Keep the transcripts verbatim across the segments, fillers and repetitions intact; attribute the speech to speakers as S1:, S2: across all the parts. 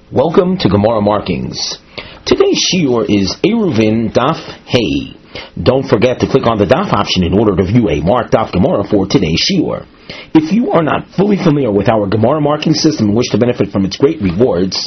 S1: Welcome to Gemara Markings. Today's shiur is Eruvin Daf Hey. Don't forget to click on the Daf option in order to view a marked Daf Gemara for today's shiur. If you are not fully familiar with our Gemara marking system and wish to benefit from its great rewards,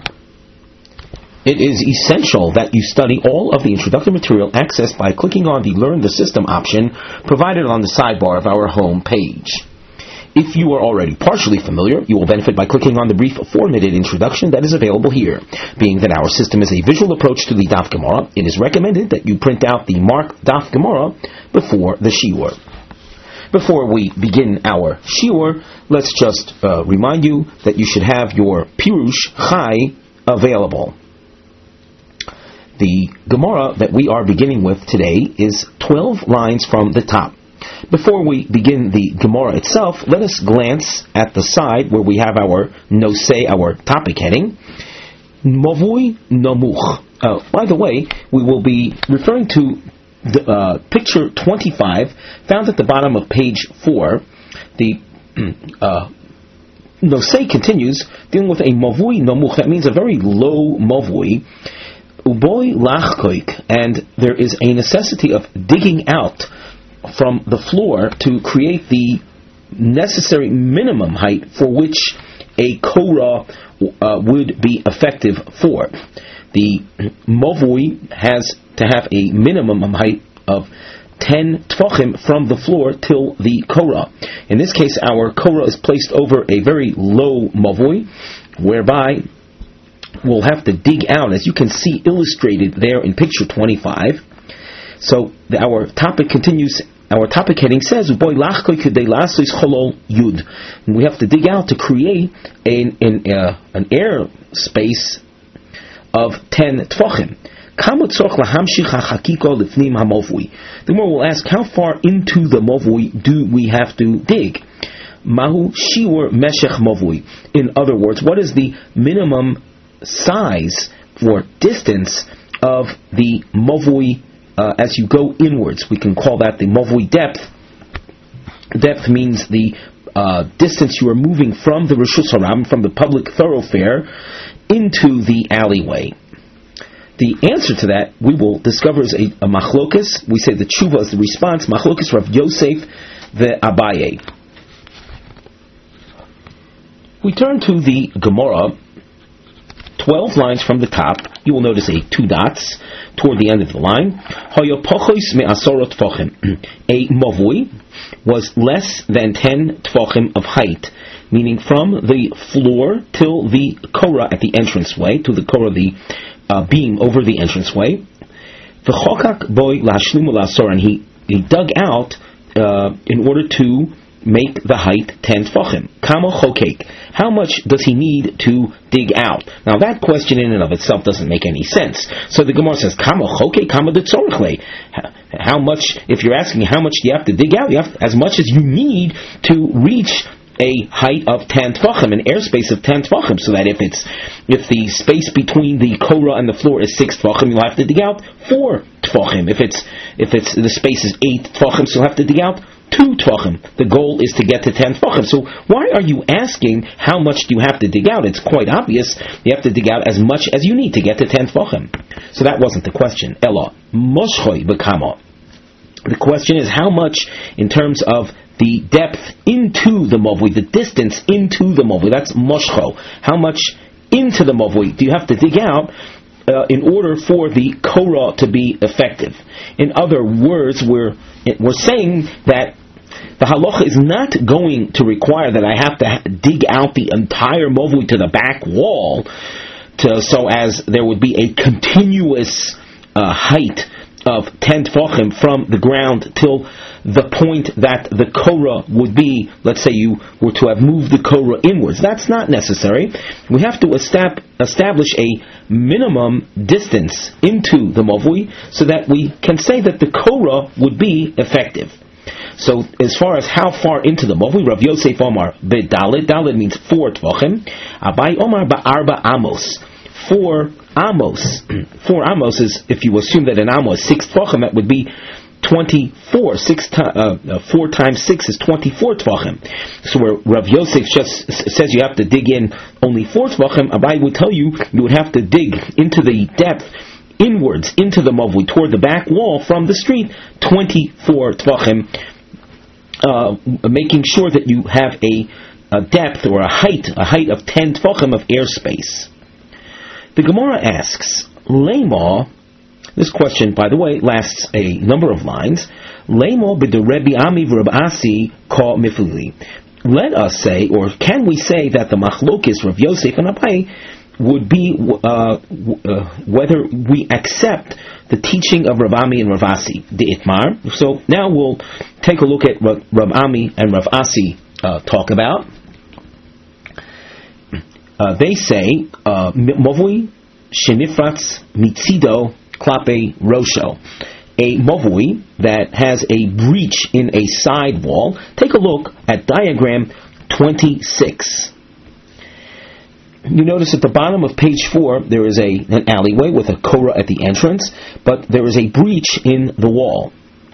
S1: it is essential that you study all of the introductory material accessed by clicking on the Learn the System option provided on the sidebar of our home page. If you are already partially familiar, you will benefit by clicking on the brief four-minute introduction that is available here. Being that our system is a visual approach to the Daf Gemara, it is recommended that you print out the marked Daf Gemara before the shiur. Before we begin our shiur, let's just uh, remind you that you should have your Pirush Chai available. The Gemara that we are beginning with today is twelve lines from the top. Before we begin the Gemara itself, let us glance at the side where we have our nosei, our topic heading, Mavui Namuch. Uh, by the way, we will be referring to the, uh, picture twenty-five, found at the bottom of page four. The uh, nosei continues, dealing with a Mavui Namuch. That means a very low Mavui. Uboy Lachkoik, and there is a necessity of digging out from the floor to create the necessary minimum height for which a korah uh, would be effective for. The mavui has to have a minimum height of ten tvachim from the floor till the korah. In this case, our korah is placed over a very low mavui, whereby we'll have to dig out, as you can see illustrated there in picture twenty-five. So the, our topic continues. Our topic heading says, "Uboy lachkoy kedei lasos cholol yud." We have to dig out to create an an, uh, an air space of ten tvachim. Kama tzorch lahamshich hachakiko lifnim hamavui. The more we'll ask, how far into the mavui do we have to dig? Mahu shiur meshech mavui. In other words, what is the minimum size or distance of the mavui? Uh, as you go inwards, we can call that the mavui depth. Depth means the uh, distance you are moving from the Rishus Haram, from the public thoroughfare, into the alleyway. The answer to that, we will discover, is a, a machlokas. We say the tshuva is the response. Machlokas Rav Yosef the Abaye. We turn to the Gemara. Twelve lines from the top, you will notice a two dots toward the end of the line. A mavui was less than ten tvachim of height, meaning from the floor till the korah at the entranceway, to the korah, the uh, beam over the entranceway. V'chokak boy lashlimu lasor, and he he dug out uh, in order to make the height ten tvachim. Kamo chokek. How much does he need to dig out? Now that question in and of itself doesn't make any sense. So the Gemara says, Kamo chokek, kamo detzorichle. How much, if you're asking how much do you have to dig out, you have to, as much as you need to reach a height of ten tvachim, an airspace of ten tvachim, so that if it's if the space between the korah and the floor is six tvachim, you'll have to dig out four tvachim. If it's if it's the space is eight tvachim, so you'll have to dig out two tvachim. The goal is to get to ten tvachim. So why are you asking how much do you have to dig out? It's quite obvious. You have to dig out as much as you need to get to ten tvachim. So that wasn't the question. Ella moshchoy bekama. The question is how much in terms of the depth into the mavui, the distance into the mavui. That's moshcho. How much into the mavui do you have to dig out uh, in order for the korah to be effective? In other words, we're we're saying that the halacha is not going to require that I have to dig out the entire mavui to the back wall, to, so as there would be a continuous uh, height of ten tvachim from the ground till the point that the korah would be. Let's say you were to have moved the korah inwards. That's not necessary. We have to estab- establish a minimum distance into the mavui so that we can say that the korah would be effective. So as far as how far into the mavui, Rav Yosef Omar bedalit, dalit means four tvachim. Abai Omar ba'arba amos. Four amos. Four amos is, if you assume that an amos is six tvachim, that would be twenty-four. Six to, uh, uh, four times six is twenty-four tvachim. So where Rav Yosef just s- says you have to dig in only four tvachim, Abai would tell you you would have to dig into the depth, inwards, into the mavui, toward the back wall from the street, twenty-four tvachim, uh, making sure that you have a, a depth or a height, a height of ten tvachim of airspace. The Gemara asks, Lema, this question, by the way, lasts a number of lines. Lema b'de Rebbe Ami v'Reb Asi ka mifuli. Let us say, or can we say that the machlokis Rav Yosef and Abai would be uh, uh, whether we accept the teaching of Rav Ami and Rav Asi, the Itmar. So now we'll take a look at what Rav Ami and Rav Asi uh, talk about. Uh, they say, Mavui shenifratz mitzido klape rosho. A mavui that has a breach in a side wall. Take a look at diagram twenty-six. You notice at the bottom of page four there is a an alleyway with a korah at the entrance, but there is a breach in the wall.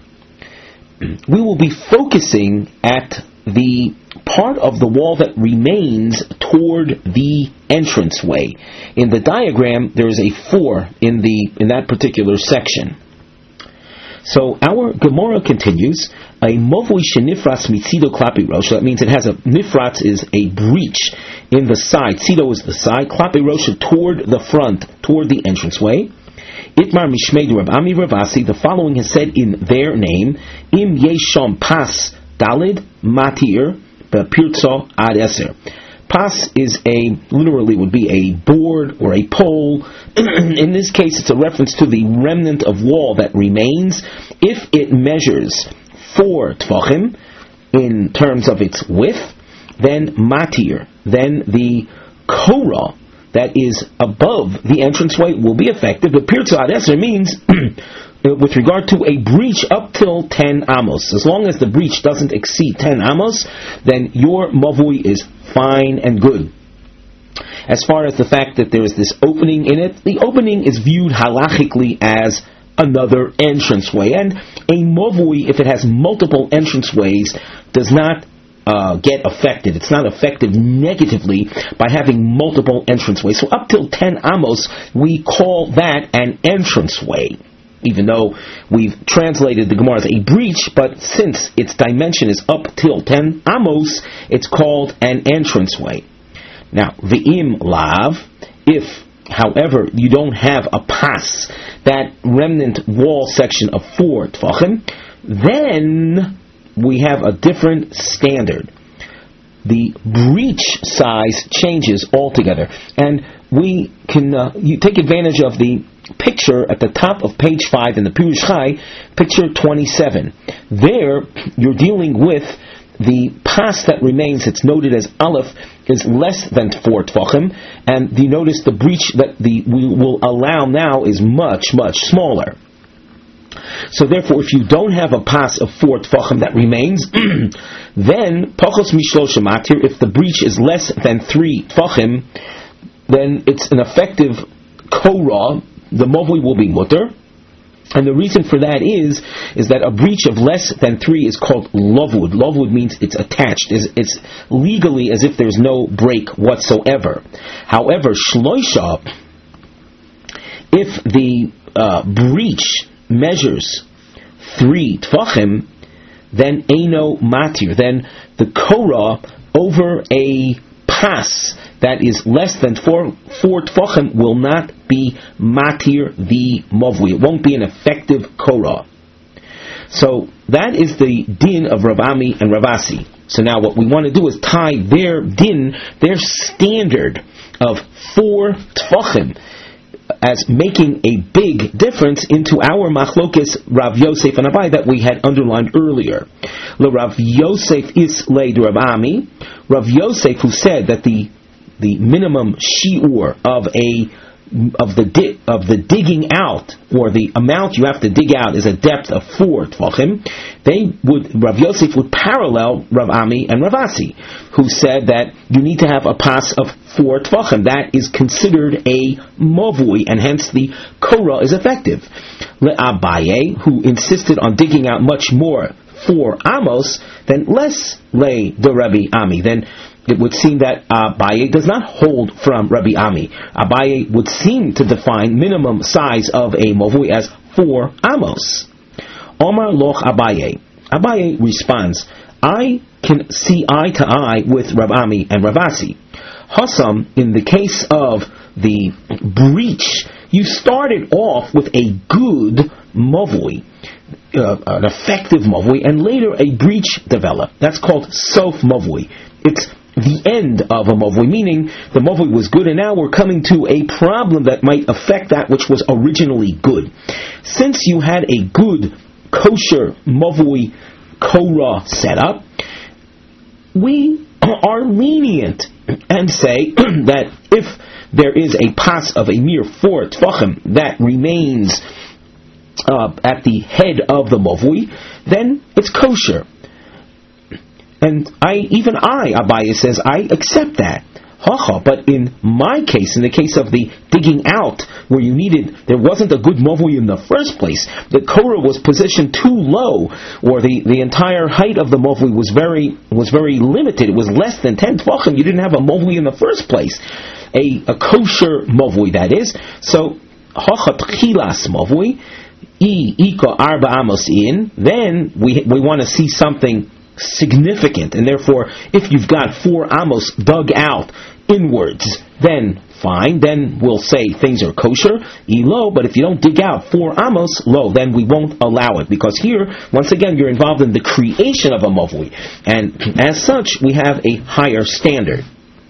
S1: We will be focusing at the part of the wall that remains toward the entranceway. In the diagram, there is a four in the in that particular section. So our Gemara continues, a movui shenifratz mitzido klapi rosha. That means it has a nifratz is a breach in the side. Tzido is the side. Klapi rosha toward the front, toward the entranceway. Itmar mishmei Rav Ami Rav Asi. The following is said in their name: Im yesham pas dalid matir b'pirtzo ad eser. Pas is a, literally would be a board or a pole. In this case, it's a reference to the remnant of wall that remains. If it measures four tvachim in terms of its width, then matir, then the korah that is above the entranceway will be effective. But pirtzo ad eser means with regard to a breach up till ten amos. As long as the breach doesn't exceed ten amos, then your mavui is fine and good. As far as the fact that there is this opening in it, the opening is viewed halachically as another entranceway. And a mavui, if it has multiple entranceways, does not uh, get affected. It's not affected negatively by having multiple entranceways. So up till ten amos, we call that an entranceway. Even though we've translated the Gemara as a breach, but since its dimension is up till ten amos, it's called an entranceway. Now, v'im lav, if, however, you don't have a pas, that remnant wall section of four tvachim, then we have a different standard. The breach size changes altogether, and we can uh, you take advantage of the picture at the top of page five in the Pirush Chai, picture twenty-seven. There, you're dealing with the pas that remains. It's noted as aleph is less than four tvachim, and you notice the breach that the we will allow now is much much smaller. So therefore, if you don't have a pas of four tvachim that remains, then pachos mishlosh matir. If the breach is less than three tvachim, then it's an effective korah. The mavui will be mutter, and the reason for that is is that a breach of less than three is called lovud. Lovud means it's attached. It's, it's legally as if there's no break whatsoever. However, shloisha, if the uh, breach measures three tvachim, then eino matir. Then the korah over a pas that is less than four four tvachim will not be matir the mavui. It won't be an effective korah. So that is the din of Rav Ami and Rav Asi. So now what we want to do is tie their din, their standard of four tvachim, as making a big difference into our machlokes Rav Yosef and Abai that we had underlined earlier. Le Rav Yosef is leid Rav Ami. Rav Yosef, who said that the the minimum shiur of a of the di- of the digging out, or the amount you have to dig out, is a depth of four tvachim, they would Rav Yosef would parallel Rav Ami and Rav Asi, who said that you need to have a pas of four tvachim. That is considered a movui, and hence the korah is effective. Le Abaye, who insisted on digging out much more, four amos, then less le de Rabbi Ami. Then it would seem that Abaye does not hold from Rabbi Ami. Abaye would seem to define minimum size of a movui as four amos. Omar loch Abaye. Abaye responds, I can see eye to eye with Rav Ami and Rav Asi. Hassam, in the case of the breach, you started off with a good movui, uh, an effective movui, and later a breach developed. That's called sof movui. It's the end of a movui, meaning the movui was good, and now we're coming to a problem that might affect that which was originally good. Since you had a good kosher movui korah setup, we are lenient and say that if there is a pas of a mere four tvachim that remains uh, at the head of the movui, then it's kosher. And I, even I, Abaye says, I accept that. Hacha, but in my case, in the case of the digging out, where you needed, there wasn't a good movui in the first place, the korah was positioned too low, or the, the entire height of the movui was very was very limited, it was less than ten tvachim, you didn't have a movui in the first place, a, a kosher movui, that is. So, hacha tchilas movui, I ika arba amos in, then we we want to see something significant, and therefore, if you've got four amos dug out inwards, then fine, then we'll say things are kosher, elo, but if you don't dig out four amos, lo, then we won't allow it, because here, once again, you're involved in the creation of a movui, and as such, we have a higher standard.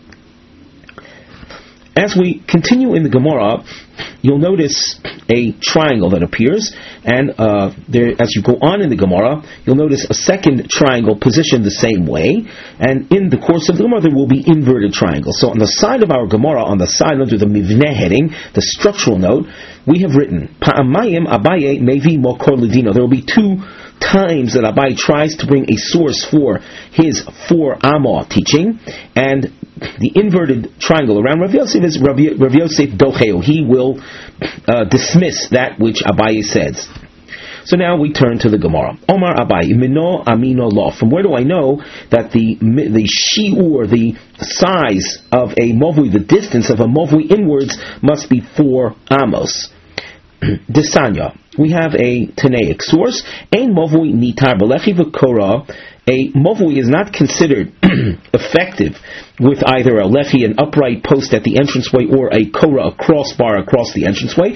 S1: As we continue in the Gemara, you'll notice a triangle that appears, and uh, there, as you go on in the Gemara, you'll notice a second triangle positioned the same way, and in the course of the Gemara there will be inverted triangles. So on the side of our Gemara, on the side under the Mivneh heading, the structural note, we have written, Pa'amayim Abaye Mevi Mokor Ledino. There will be two times that Abaye tries to bring a source for his four Amah teaching, and the inverted triangle around Rav Yosef is Rav, Rav Yosef Docheo. He will uh, dismiss that which Abaye says. So now we turn to the Gemara. Omar Abaye, Mino Amino Lo. From where do I know that the the shiur, the size of a movui, the distance of a movui inwards, must be four amos? Desanya. We have a Tanaic source. Ein movui nitar b'lechi v'korah. A movui is not considered effective with either a lechi, an upright post at the entranceway, or a korah, a crossbar across the entranceway,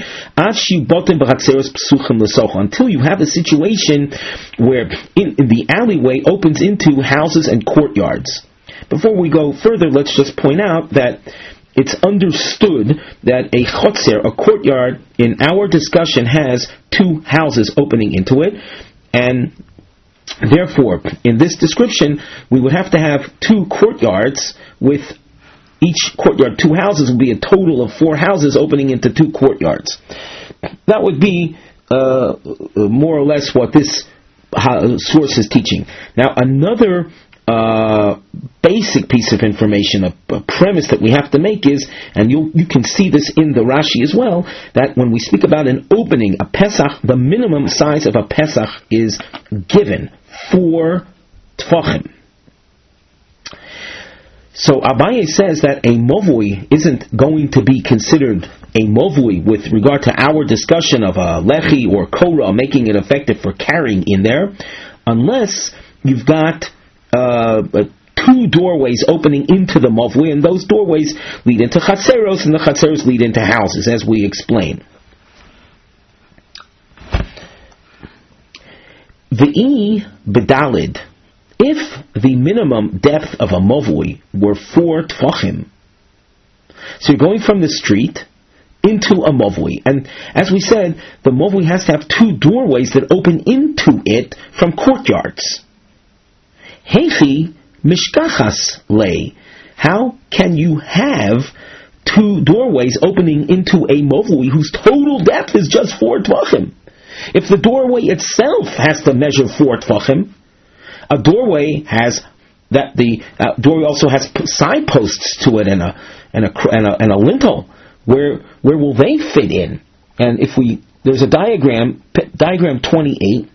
S1: until you have a situation where in, in the alleyway opens into houses and courtyards. Before we go further, let's just point out that it's understood that a chotzer, a courtyard, in our discussion has two houses opening into it, and therefore, in this description, we would have to have two courtyards, with each courtyard, two houses, would be a total of four houses opening into two courtyards. That would be uh, more or less what this uh, source is teaching. Now, another uh, basic piece of information, a, a premise that we have to make is, and you you can see this in the Rashi as well, that when we speak about an opening, a Pesach, the minimum size of a Pesach is given, four tfachim. So Abaye says that a movui isn't going to be considered a movui with regard to our discussion of a lechi or korah, making it effective for carrying in there, unless you've got uh, two doorways opening into the movui, and those doorways lead into chatzeros, and the chatzeros lead into houses, as we explain. V'i bedalid. If the minimum depth of a movui were four tfachim, so you're going from the street into a movui, and as we said, the movui has to have two doorways that open into it from courtyards. Heichi mishkachas lei. How can you have two doorways opening into a movui whose total depth is just four tvachim. If the doorway itself has to measure four tvachim, a doorway has that the uh, doorway also has side posts to it and a and a and a, and a lintel. Where where will they fit in? And if we there's a diagram diagram twenty-eight,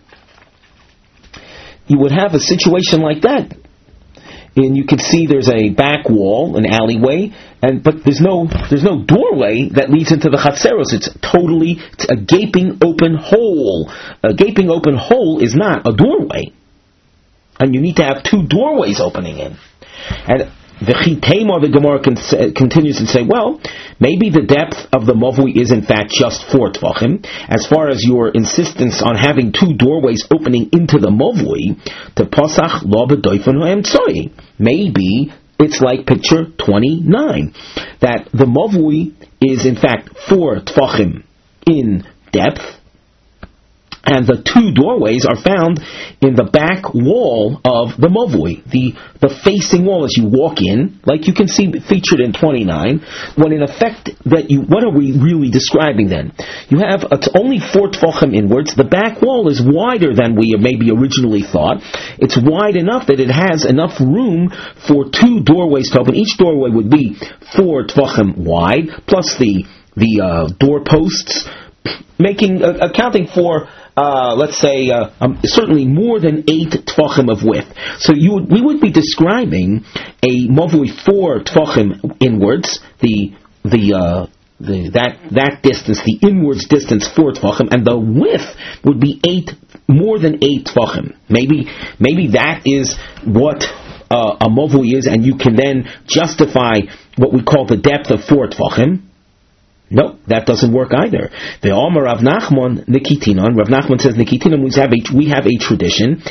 S1: you would have a situation like that. And you can see there's a back wall, an alleyway, and but there's no there's no doorway that leads into the chatzeros. It's totally it's a gaping open hole. A gaping open hole is not a doorway, and you need to have two doorways opening in. And the Chitema, the Gemara con- continues and say, well, maybe the depth of the mavui is in fact just four tvachim. As far as your insistence on having two doorways opening into the mavui, to pasach lo b'doifon ha'emtzoi. Maybe it's like picture twenty-nine, that the mavui is in fact four tvachim in depth, and the two doorways are found in the back wall of the mavui, the the facing wall as you walk in, like you can see featured in twenty-nine. When in effect, that you, what are we really describing then? You have it's only four tvachim inwards. The back wall is wider than we maybe originally thought. It's wide enough that it has enough room for two doorways to open. Each doorway would be four tvachim wide, plus the the uh, door posts, making uh, accounting for. Uh, let's say, uh, um, certainly more than eight tvachim of width. So you would, we would be describing a mavui four tvachim inwards, the the uh, the that that distance, the inwards distance four tvachim, and the width would be eight, more than eight tvachim. Maybe maybe that is what uh, a mavui is, and you can then justify what we call the depth of four tvachim. No, that doesn't work either. The Omer Rav Nachman Nikitinon. Rav Nachman says Nikitinon. We have a we have a tradition.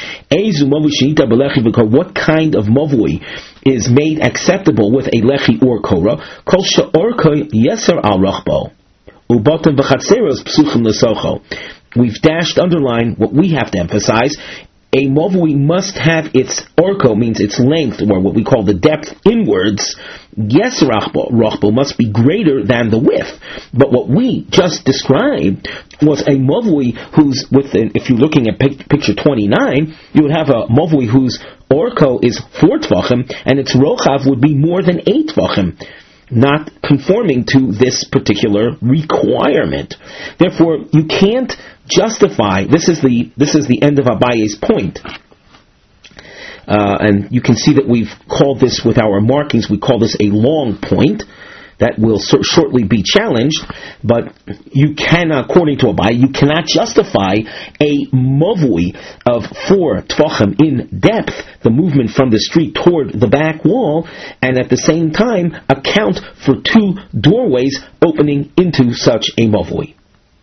S1: What kind of mavui is made acceptable with a lechi or kora? Kol she'orkoi yeser al rachbo ubatim v'chatzeros psuchim lesocho. We've dashed underline what we have to emphasize. A mavui must have its orko, means its length, or what we call the depth inwards. Yes, rachbo, rachbo must be greater than the width. But what we just described was a mavui whose, with the, if you're looking at pic, picture twenty-nine, you would have a mavui whose orko is four tvachim, and its rochav would be more than eight tvachim, not conforming to this particular requirement. Therefore, you can't justify. This is the this is the end of Abaye's point, uh, and you can see that we've called this with our markings. We call this a long point that will so- shortly be challenged. But you cannot, according to Abaye, you cannot justify a mavui of four tvachim in depth, the movement from the street toward the back wall, and at the same time account for two doorways opening into such a mavui.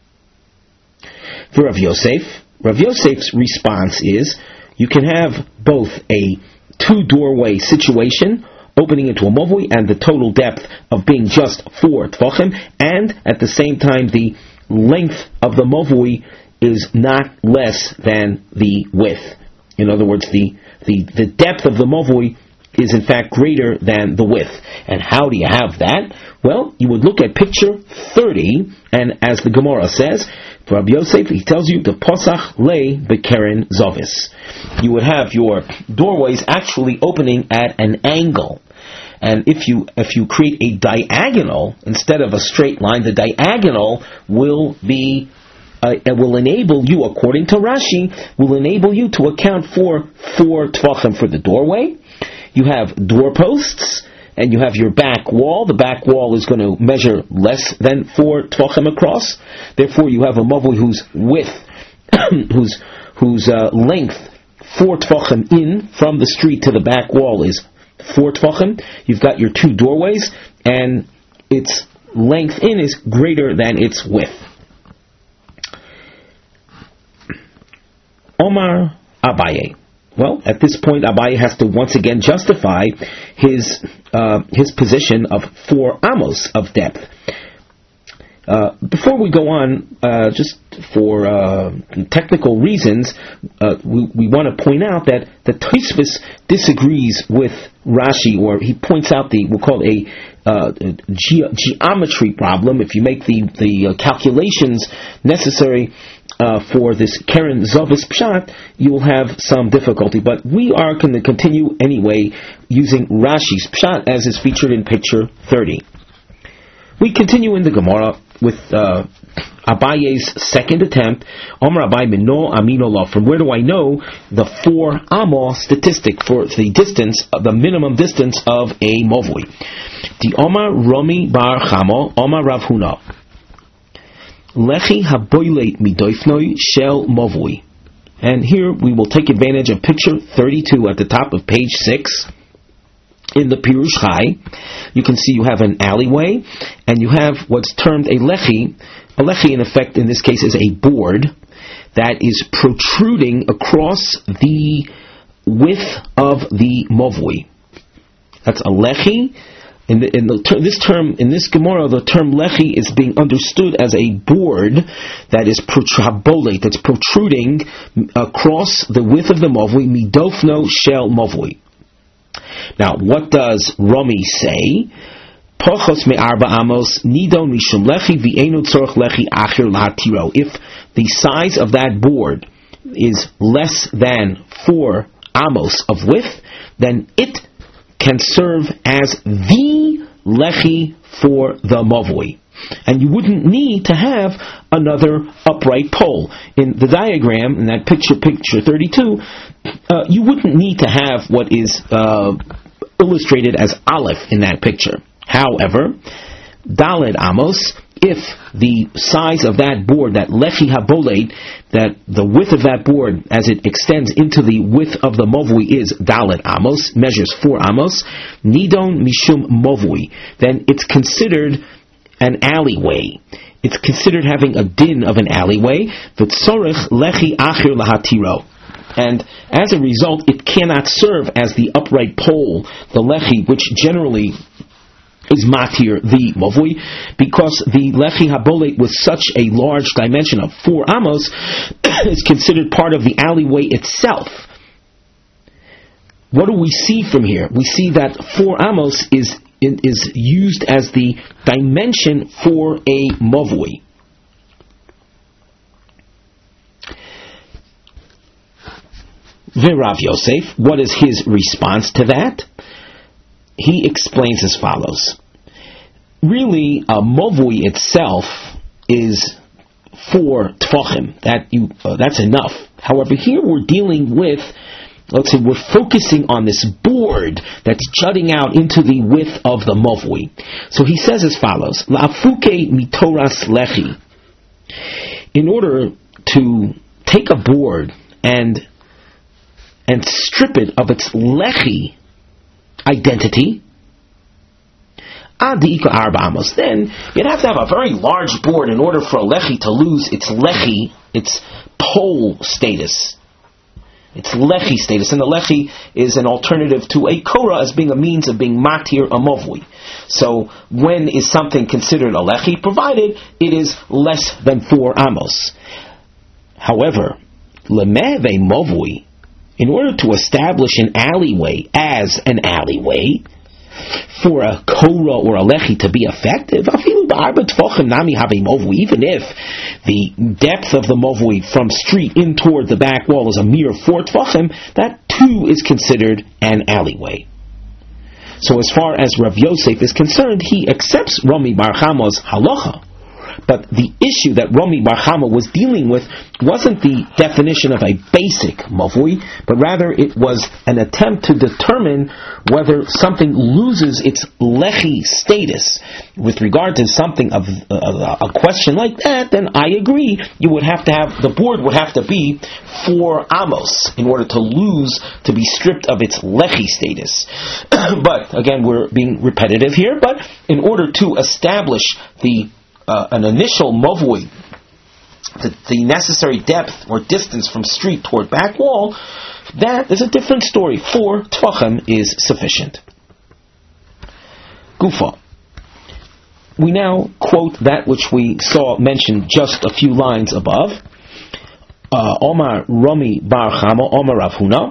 S1: For Rav Yosef, Rav Yosef's response is, you can have both a two-doorway situation opening into a mavui and the total depth of being just four tvachim, and at the same time the length of the mavui is not less than the width. In other words, the, the, the depth of the mavui is in fact greater than the width. And how do you have that? Well, you would look at picture thirty, and as the Gemara says, for Rabbi Yosef, he tells you, the posach lei bekeren zovis. You would have your doorways actually opening at an angle. And if you if you create a diagonal instead of a straight line, the diagonal will be uh, will enable you, according to Rashi, will enable you to account for four tvachim for the doorway. You have doorposts, and you have your back wall. The back wall is going to measure less than four tvachim across. Therefore, you have a mavui whose width, whose whose uh, length, four tvachim in from the street to the back wall is four tvachim. You've got your two doorways, and its length in is greater than its width. Omar Abaye. Well, at this point, Abaye has to once again justify his uh, his position of four amos of depth. Uh, before we go on, uh, just for uh, technical reasons, uh, we, we want to point out that the Tosfos disagrees with Rashi, or he points out the, we'll call it a uh, ge- geometry problem. If you make the, the uh, calculations necessary uh, for this Keren Zovis Pshat, you will have some difficulty. But we are going to continue anyway using Rashi's Pshat as is featured in picture thirty. We continue in the Gemara with uh, Abaye's second attempt. Omar Abaye Mino Amino Law. From where do I know the four Amo statistic for the distance, the minimum distance of a Movui? The Omar Romi Bar Chamo Omar Rav Huna Lechi Haboileit Midoifnoi Shel Movui. And here we will take advantage of picture thirty-two at the top of page six. In the Pirush Chai, you can see you have an alleyway, and you have what's termed a lechi. A lechi, in effect, in this case, is a board that is protruding across the width of the movui. That's a lechi. In, the, in the ter- this term, in this Gemara, the term lechi is being understood as a board that is protrubolate, that's protruding across the width of the movui, midofno shel movui. Now, what does Rami say? Pochos me'arba amos nidon mishum lechi v'einu tzorach lechi acher lahatiro. If the size of that board is less than four amos of width, then it can serve as the lechi for the movui. And you wouldn't need to have another upright pole. In the diagram, in that picture, picture thirty-two, uh, you wouldn't need to have what is uh, illustrated as Aleph in that picture. However, Daled Amos, if the size of that board, that Lechi Haboled, that the width of that board as it extends into the width of the Movui is Daled Amos, measures four Amos, Nidon Mishum Movui, then it's considered an alleyway. It's considered having a din of an alleyway. V'tzorech lechi achir lahatiro. And as a result, it cannot serve as the upright pole, the lechi, which generally is matir, the movui, because the lechi habolet with such a large dimension of four amos is considered part of the alleyway itself. What do we see from here? We see that four amos is is used as the dimension for a movui. V'Rav Yosef, what is his response to that? He explains as follows. Really, a movui itself is four tfachim. That you, uh, that's enough. However, here we're dealing with, let's say, we're focusing on this board that's jutting out into the width of the movui. So he says as follows: La'afuke mitoras lechi. In order to take a board and and strip it of its lechi identity, adika arba amos, then you'd have to have a very large board in order for a lechi to lose its lechi, its pole status. It's lechi status, and the lechi is an alternative to a korah as being a means of being matir a movui. So when is something considered a lechi? Provided it is less than four amos. However, lemeve movui, in order to establish an alleyway as an alleyway, for a korah or a lechi to be effective, even if the depth of the movui from street in toward the back wall is a mere four tfachim, that too is considered an alleyway. So as far as Rav Yosef is concerned, he accepts Rami Bar Chama's halacha. But the issue that Rami Bar Chama was dealing with wasn't the definition of a basic movui, but rather it was an attempt to determine whether something loses its lechi status. With regard to something of uh, a question like that, then I agree, you would have to have, the board would have to be four amos in order to lose, to be stripped of its lechi status. But again, we're being repetitive here, but in order to establish the Uh, an initial movui, the, the necessary depth or distance from street toward back wall, that is a different story. Four tfachim is sufficient. Gufa. we now quote that which we saw mentioned just a few lines above. Uh, Omar Rami Bar Chama, Omar Rav Huna.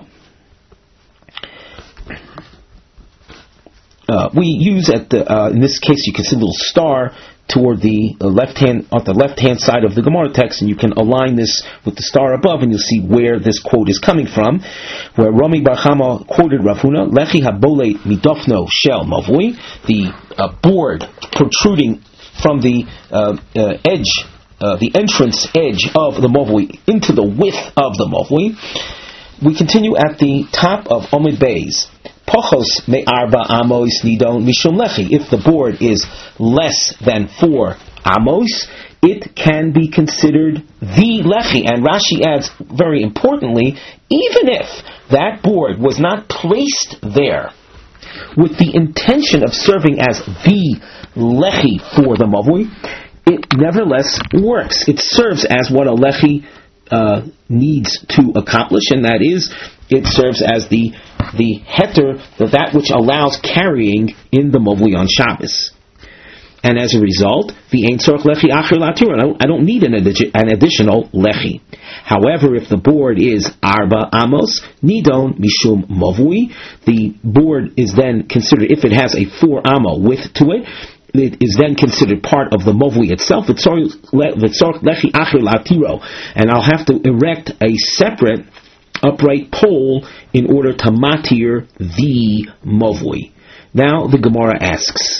S1: Uh, we use at the, uh, in this case, you can see a little star toward the left hand, on the left hand side of the Gemara text, and you can align this with the star above, and you'll see where this quote is coming from. Where Rami Bar Chama quoted Rav Huna, Lechi habolei midofno shel mavui, the uh, board protruding from the uh, uh, edge, uh, the entrance edge of the mavui into the width of the mavui. We continue at the top of Omid Beis. Pochos me'arba amos nidon mishum lechi. If the board is less than four amos, it can be considered the lechi. And Rashi adds, very importantly, even if that board was not placed there with the intention of serving as the lechi for the mavui, it nevertheless works. It serves as what a lechi uh, needs to accomplish, and that is, it serves as the the heter, that which allows carrying in the mavui on Shabbos. And as a result, the ein tzorach lechi acher latir, I don't need an, addi- an additional lechi. However, if the board is arba amos, nidon mishum mavui, the board is then considered, if it has a four amo width to it, it is then considered part of the mavui itself, v'tzorach lechi acher latiro, and I'll have to erect a separate upright pole in order to matir the mavui. Now the Gemara asks,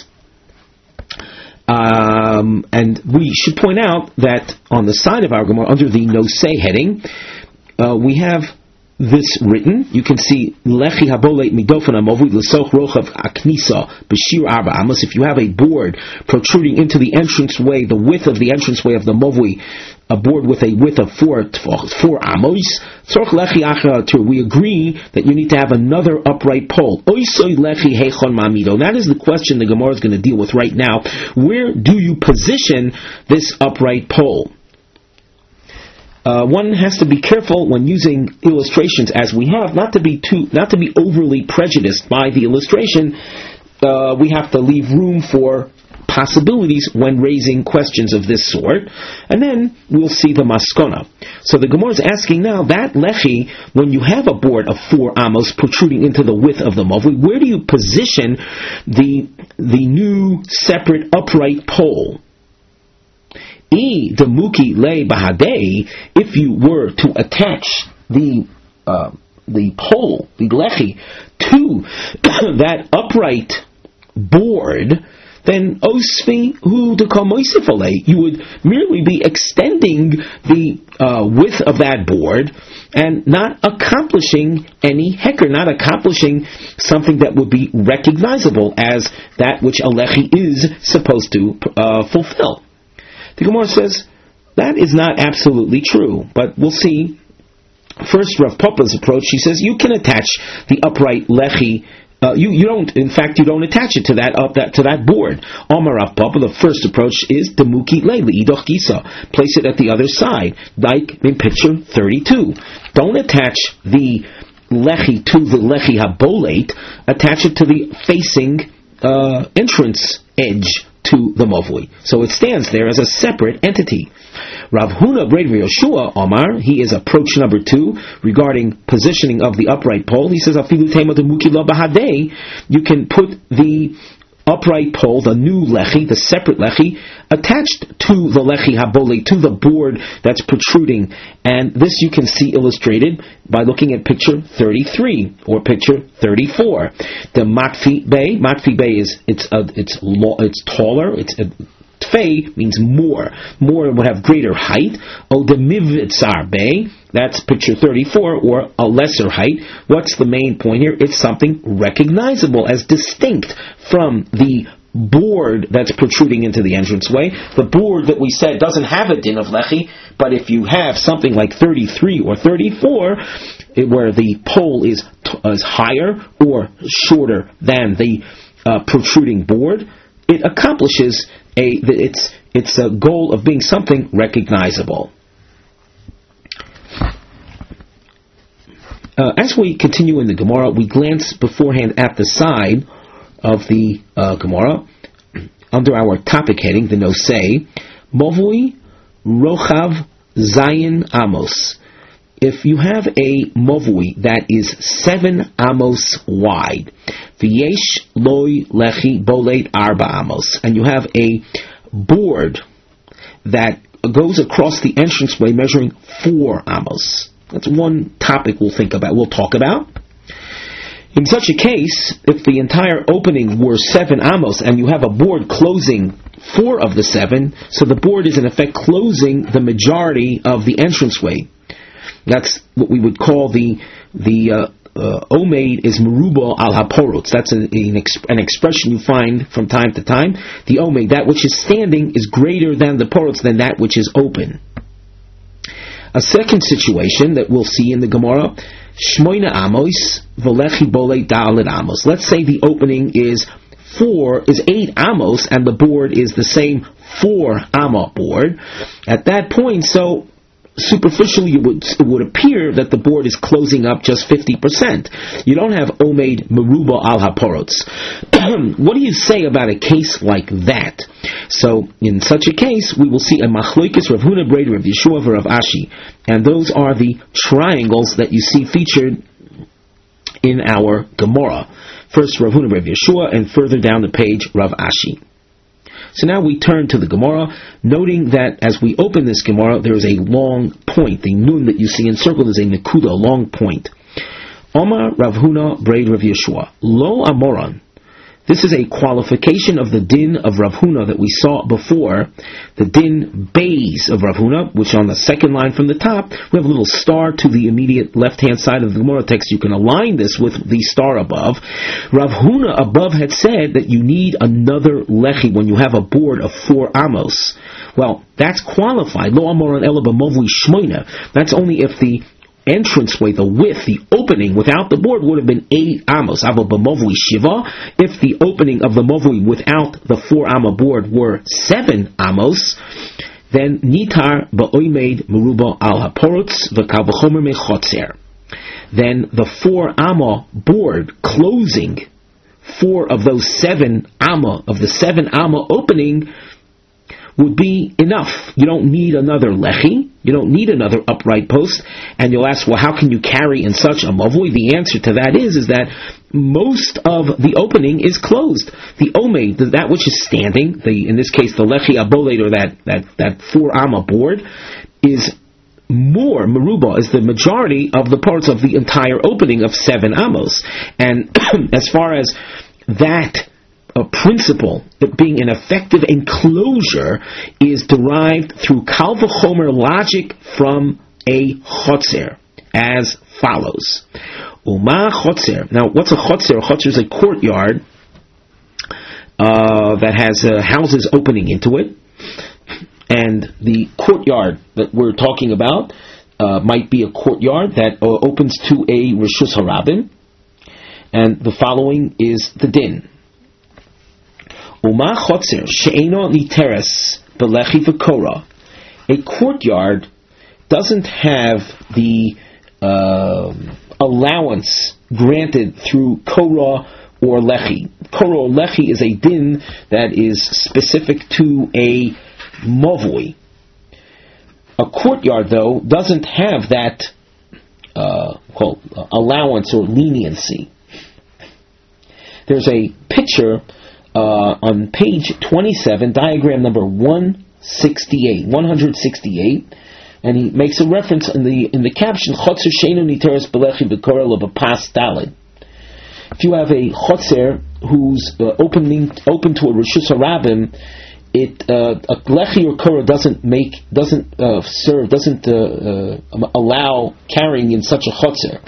S1: um, and we should point out that on the side of our Gemara, under the nosei heading, uh, we have this written. You can see lechi haboleit midofan mavui l'soch rochav aknisa b'shir arba amos. If you have a board protruding into the entranceway, the width of the entranceway of the mavui, a board with a width of four four amos, tzorch lechi acher latir, we agree that you need to have another upright pole. Oisoi lechi heichon mamido. That is the question the Gemara is going to deal with right now. Where do you position this upright pole? Uh, one has to be careful when using illustrations, as we have, not to be too, not to be overly prejudiced by the illustration. Uh, we have to leave room for possibilities when raising questions of this sort, and then we'll see the maskona. So the Gemara is asking now, that lechi, when you have a board of four amos protruding into the width of the mavui, where do you position the the new separate upright pole? I demuki le bahadei, if you were to attach the uh, the pole, the lechi, to that upright board, then osfi hu dekomoisifale, you would merely be extending the uh, width of that board and not accomplishing any heker, not accomplishing something that would be recognizable as that which a lechi is supposed to uh, fulfill. The Gemara says that is not absolutely true, but we'll see. First, Rav Papa's approach, he says you can attach the upright lechi. Uh, you, you don't, in fact, you don't attach it to that up that to that board. Omar Rav Papa, the first approach is demuki leili idoch gisa. Place it at the other side, like in picture thirty-two. Don't attach the lechi to the lechi haboleit. Attach it to the facing uh, entrance edge to the mavui. So it stands there as a separate entity. Rav Huna Brei Yoshua Omar, he is approach number two regarding positioning of the upright pole. He says, Afilu tema demuki lo bahadei, you can put the upright pole, the new lechi, the separate lechi, attached to the lechi habole, to the board that's protruding. And this you can see illustrated by looking at picture thirty-three or picture thirty-four. The matfi bay, matfi bay is it's uh, it's lo- it's taller. It's uh, Tfei means more. More would have greater height. O the mivitzar bay, that's picture thirty-four, or a lesser height. What's the main point here? It's something recognizable as distinct from the board that's protruding into the entranceway. The board that we said doesn't have a din of lechi, but if you have something like thirty-three or thirty-four, it, where the pole is, t- is higher or shorter than the uh, protruding board, it accomplishes a it's it's a goal of being something recognizable. Uh, as we continue in the Gemara, we glance beforehand at the side of the uh, Gemara. under our topic heading, the Nosei, Movui Rochav Zayin Amos. If you have a Movui that is seven amos wide, V'yesh Loi Lechi Boleit Arba Amos, and you have a board that goes across the entranceway measuring four amos. That's one topic we'll think about, we'll talk about. In such a case, if the entire opening were seven amos and you have a board closing four of the seven, so the board is in effect closing the majority of the entranceway. That's what we would call the the uh, uh, omeid is meruba al haporotz. That's an, an, exp- an expression you find from time to time. The omeid, that which is standing, is greater than the porotz, than that which is open. A second situation that we'll see in the Gemara, shmoina amos v'lechi bolei dalet amos. Let's say the opening is four, is eight amos, and the board is the same four amma board. At that point, so superficially it would, it would appear that the board is closing up just fifty percent. You don't have omeid meruba al haporotz. What do you say about a case like that? So, in such a case, we will see a machloikis Rav Huna Breder of Yeshua Rav Ashi, and those are the triangles that you see featured in our Gemara. First Rav Huna Rav Yeshua, and further down the page Rav Ashi. So now we turn to the Gemara, noting that as we open this Gemara, there is a long point. The nun that you see encircled is a nekuda, a long point. Omar Rav Huna Braid Rav Yeshua, Lo Amoran. This is a qualification of the din of Rav Huna that we saw before, the din bays of Rav Huna, which on the second line from the top, we have a little star to the immediate left-hand side of the Gemara text. You can align this with the star above. Rav Huna above had said that you need another lechi when you have a board of four amos. Well, that's qualified. Lo amoran ela b'movui shmoina. That's only if the entranceway, the width, the opening without the board would have been eight amos. Avo b'movui shiva. If the opening of the movui without the four amma board were seven amos, then nitar ba'oimeid meruba al haporotz v'kal v'chomer mechotzer. Then the four amma board closing four of those seven amma of the seven amma opening would be enough. You don't need another lechi. You don't need another upright post. And you'll ask, well, how can you carry in such a mavui? The answer to that is, is that most of the opening is closed. The omeid, that which is standing, the in this case the lechi aboled, or that, that, that four amma board, is more, meruba, is the majority of the parts of the entire opening of seven amos. And as far as that a principle, that being an effective enclosure, is derived through kal v'chomer logic from a chotzer, as follows. Uma chotzer. Now, what's a chotzer? A chotzer is a courtyard uh, that has uh, houses opening into it, and the courtyard that we're talking about uh, might be a courtyard that uh, opens to a reshus harabim, and the following is the din. Uma chotzer she'eno niteres belechi v'kora. A courtyard doesn't have the uh, allowance granted through korah or lechi. Korah or lechi is a din that is specific to a movui. A courtyard, though, doesn't have that uh, called uh, allowance or leniency. There's a picture Uh, on page twenty-seven, diagram number one sixty-eight, one sixty-eight, and he makes a reference in the in the caption, Chotzer she'eno niteres belechi v'kora lo b'pas daled. If you have a chotzer who's uh, opening open to a reshus harabim, it uh, a lechi or kora doesn't make doesn't uh, serve doesn't uh, uh, allow carrying in such a chotzer.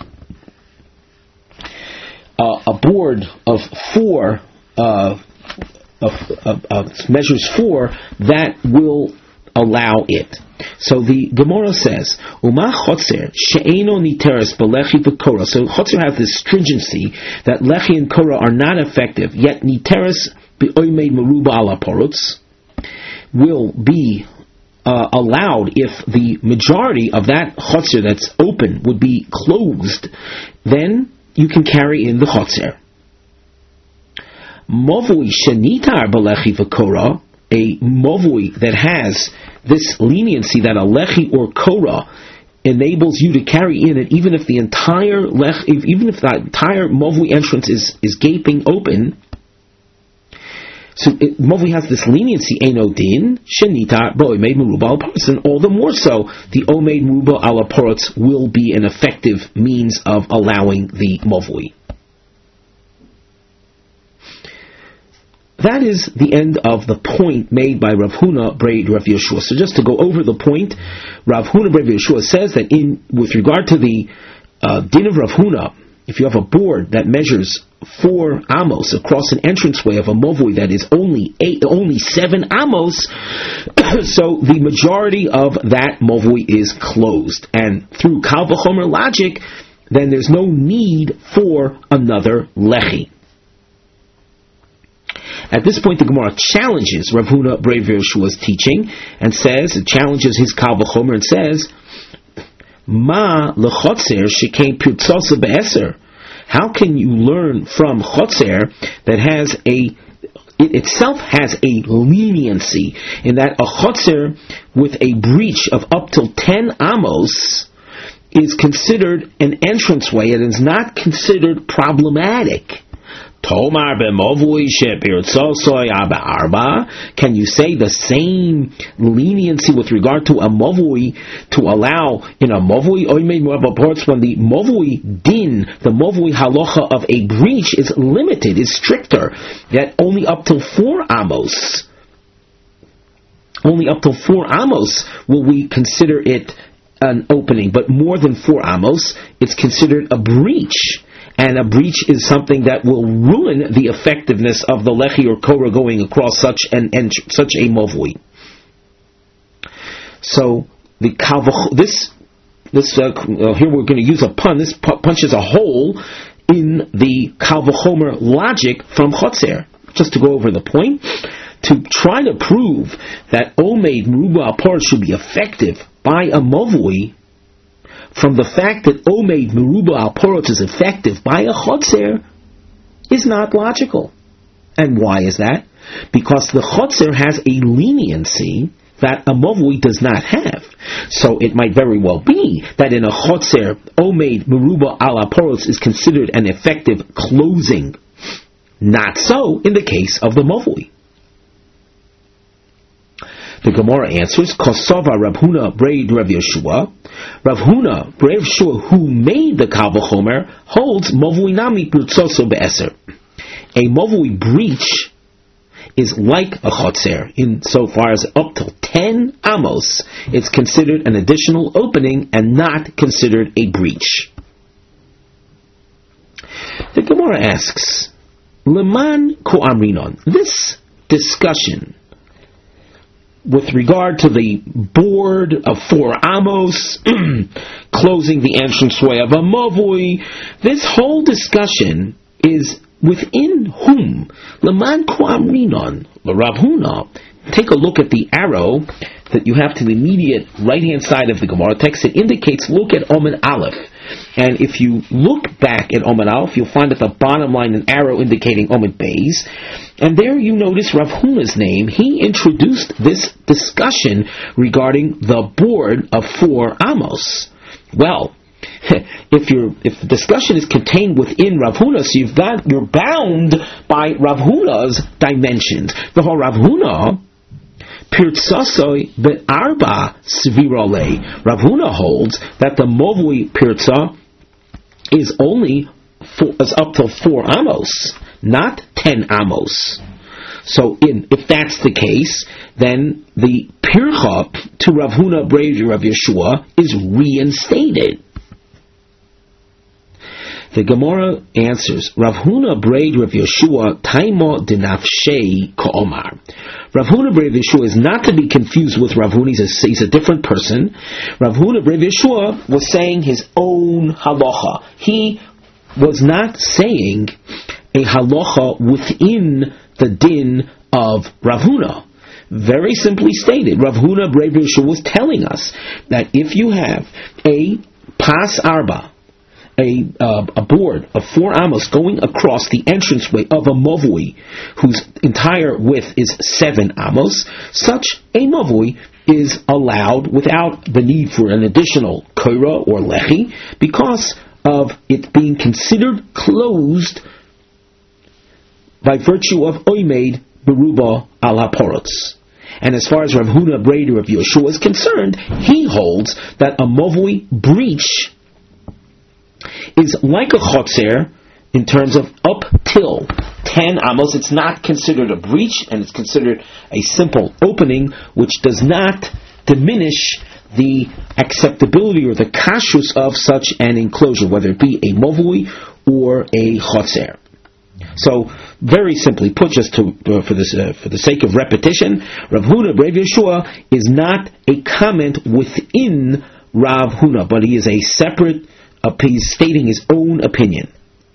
S1: Uh, a board of four. Uh, Of, of, of measures four, that will allow it. So the Gemara says, Uma chotzer she'eno niteres belechi v'kora. So chotzer has this stringency that lechi and kora are not effective, yet niteres be'oimeid meruba ala porotz will be uh, allowed if the majority of that chotzer that's open would be closed. Then you can carry in the chotzer. Movui shenitar balechi v'kora, a movui that has this leniency that a lechi or kora enables you to carry in it, even if the entire lech, even if the entire movui entrance is is gaping open. So it, movui has this leniency, eno din shenitar bo'omed meruba al parutz, and all the more so, the omed meruba al parutz will be an effective means of allowing the movui. That is the end of the point made by Rav Huna Brei Rav Yeshua. So just to go over the point, Rav Huna Brei Rav Yeshua says that in with regard to the uh, din of Rav Huna, if you have a board that measures four amos across an entranceway of a movui that is only eight, only seven amos, so the majority of that movui is closed, and through Kal V'chomer logic, then there's no need for another lechi. At this point, the Gemara challenges Rav Huna Brei Rav Yeshua's teaching and says, it challenges his Kal V'chomer and says, Ma lechotzer shekain pirtzosa be'eser. How can you learn from chotzer that has a, it itself has a leniency, in that a chotzer with a breach of up till ten amos is considered an entranceway and is not considered problematic? Tomar b'movui shepirtzosoy arba. Can you say the same leniency with regard to a movui to allow in a movui oimed meruba parutz when the movui din, the movui halacha of a breach is limited, is stricter, that only up till four amos, only up till four amos will we consider it an opening, but more than four amos, it's considered a breach. And a breach is something that will ruin the effectiveness of the lechi or kora going across such an ent- such a movui. So the kalvach, this this uh, uh, here we're going to use a pun. This pu- punches a hole in the Kal V'chomer logic from chotzer. Just to go over the point, to try to prove that omed meruba al parutz should be effective by a movui, from the fact that omed meruba al parutz is effective by a chotzer, is not logical. And why is that? Because the chotzer has a leniency that a movui does not have. So it might very well be that in a chotzer, omed meruba al parutz is considered an effective closing. Not so in the case of the movui. The Gemara answers, Kosova Rav Huna Brei Rav Yeshua. Rav Huna Brei Rav Yeshua, who made the Kal V'chomer, holds movui nami pirtzoso be'eser. A movui breach is like a chotzer in so far as up till ten amos, it's considered an additional opening and not considered a breach. The Gemara asks, Leman ko'amrinon. This discussion with regard to the board of four amos, closing the entranceway of a movui, this whole discussion is within whom? Leman ko'amrinon, Rav Huna. Take a look at the arrow that you have to the immediate right-hand side of the Gemara text. It indicates, look at Omen Aleph. And if you look back at Omen Aleph, you'll find at the bottom line an arrow indicating Omen Beis. And there you notice Rav Huna's name. He introduced this discussion regarding the board of four amos. Well, if you're, if the discussion is contained within Rav Huna, so you've got, you're bound by Rav Huna's dimensions. The whole Rav Huna, Pirtzasoi be'arba svirole. Rav Huna holds that the movui pirtza is only four, is up to four amos, not ten amos. So, in, if that's the case, then the pircha to Rav Huna Brei Rav Yeshua is reinstated. The Gemara answers, Rav Huna Brei Rav Yeshua taimo denafshei ko'omar. Rav Huna Brei Rav Yeshua is not to be confused with Rav Huna. He's a, he's a different person. Rav Huna Brei Rav Yeshua was saying his own halacha. He was not saying a halacha within the din of Rav Huna. Very simply stated, Rav Huna Brei Rav Yeshua was telling us that if you have a pas arba, a uh, a board of four amos going across the entranceway of a mavui, whose entire width is seven amos, such a mavui is allowed without the need for an additional koira or lechi, because of it being considered closed by virtue of oimed beruba al haporotz. And as far as Rav Huna Breder of Yeshua is concerned, he holds that a mavui breach is like a chotzer in terms of up till ten amos. It's not considered a breach, and it's considered a simple opening, which does not diminish the acceptability or the kashrus of such an enclosure, whether it be a mavui or a chotzer. So, very simply put, just to, uh, for this, uh, for the sake of repetition, Rav Huna Breder Yeshua is not a comment within Rav Huna, but he is a separate. Uh, he's stating his own opinion.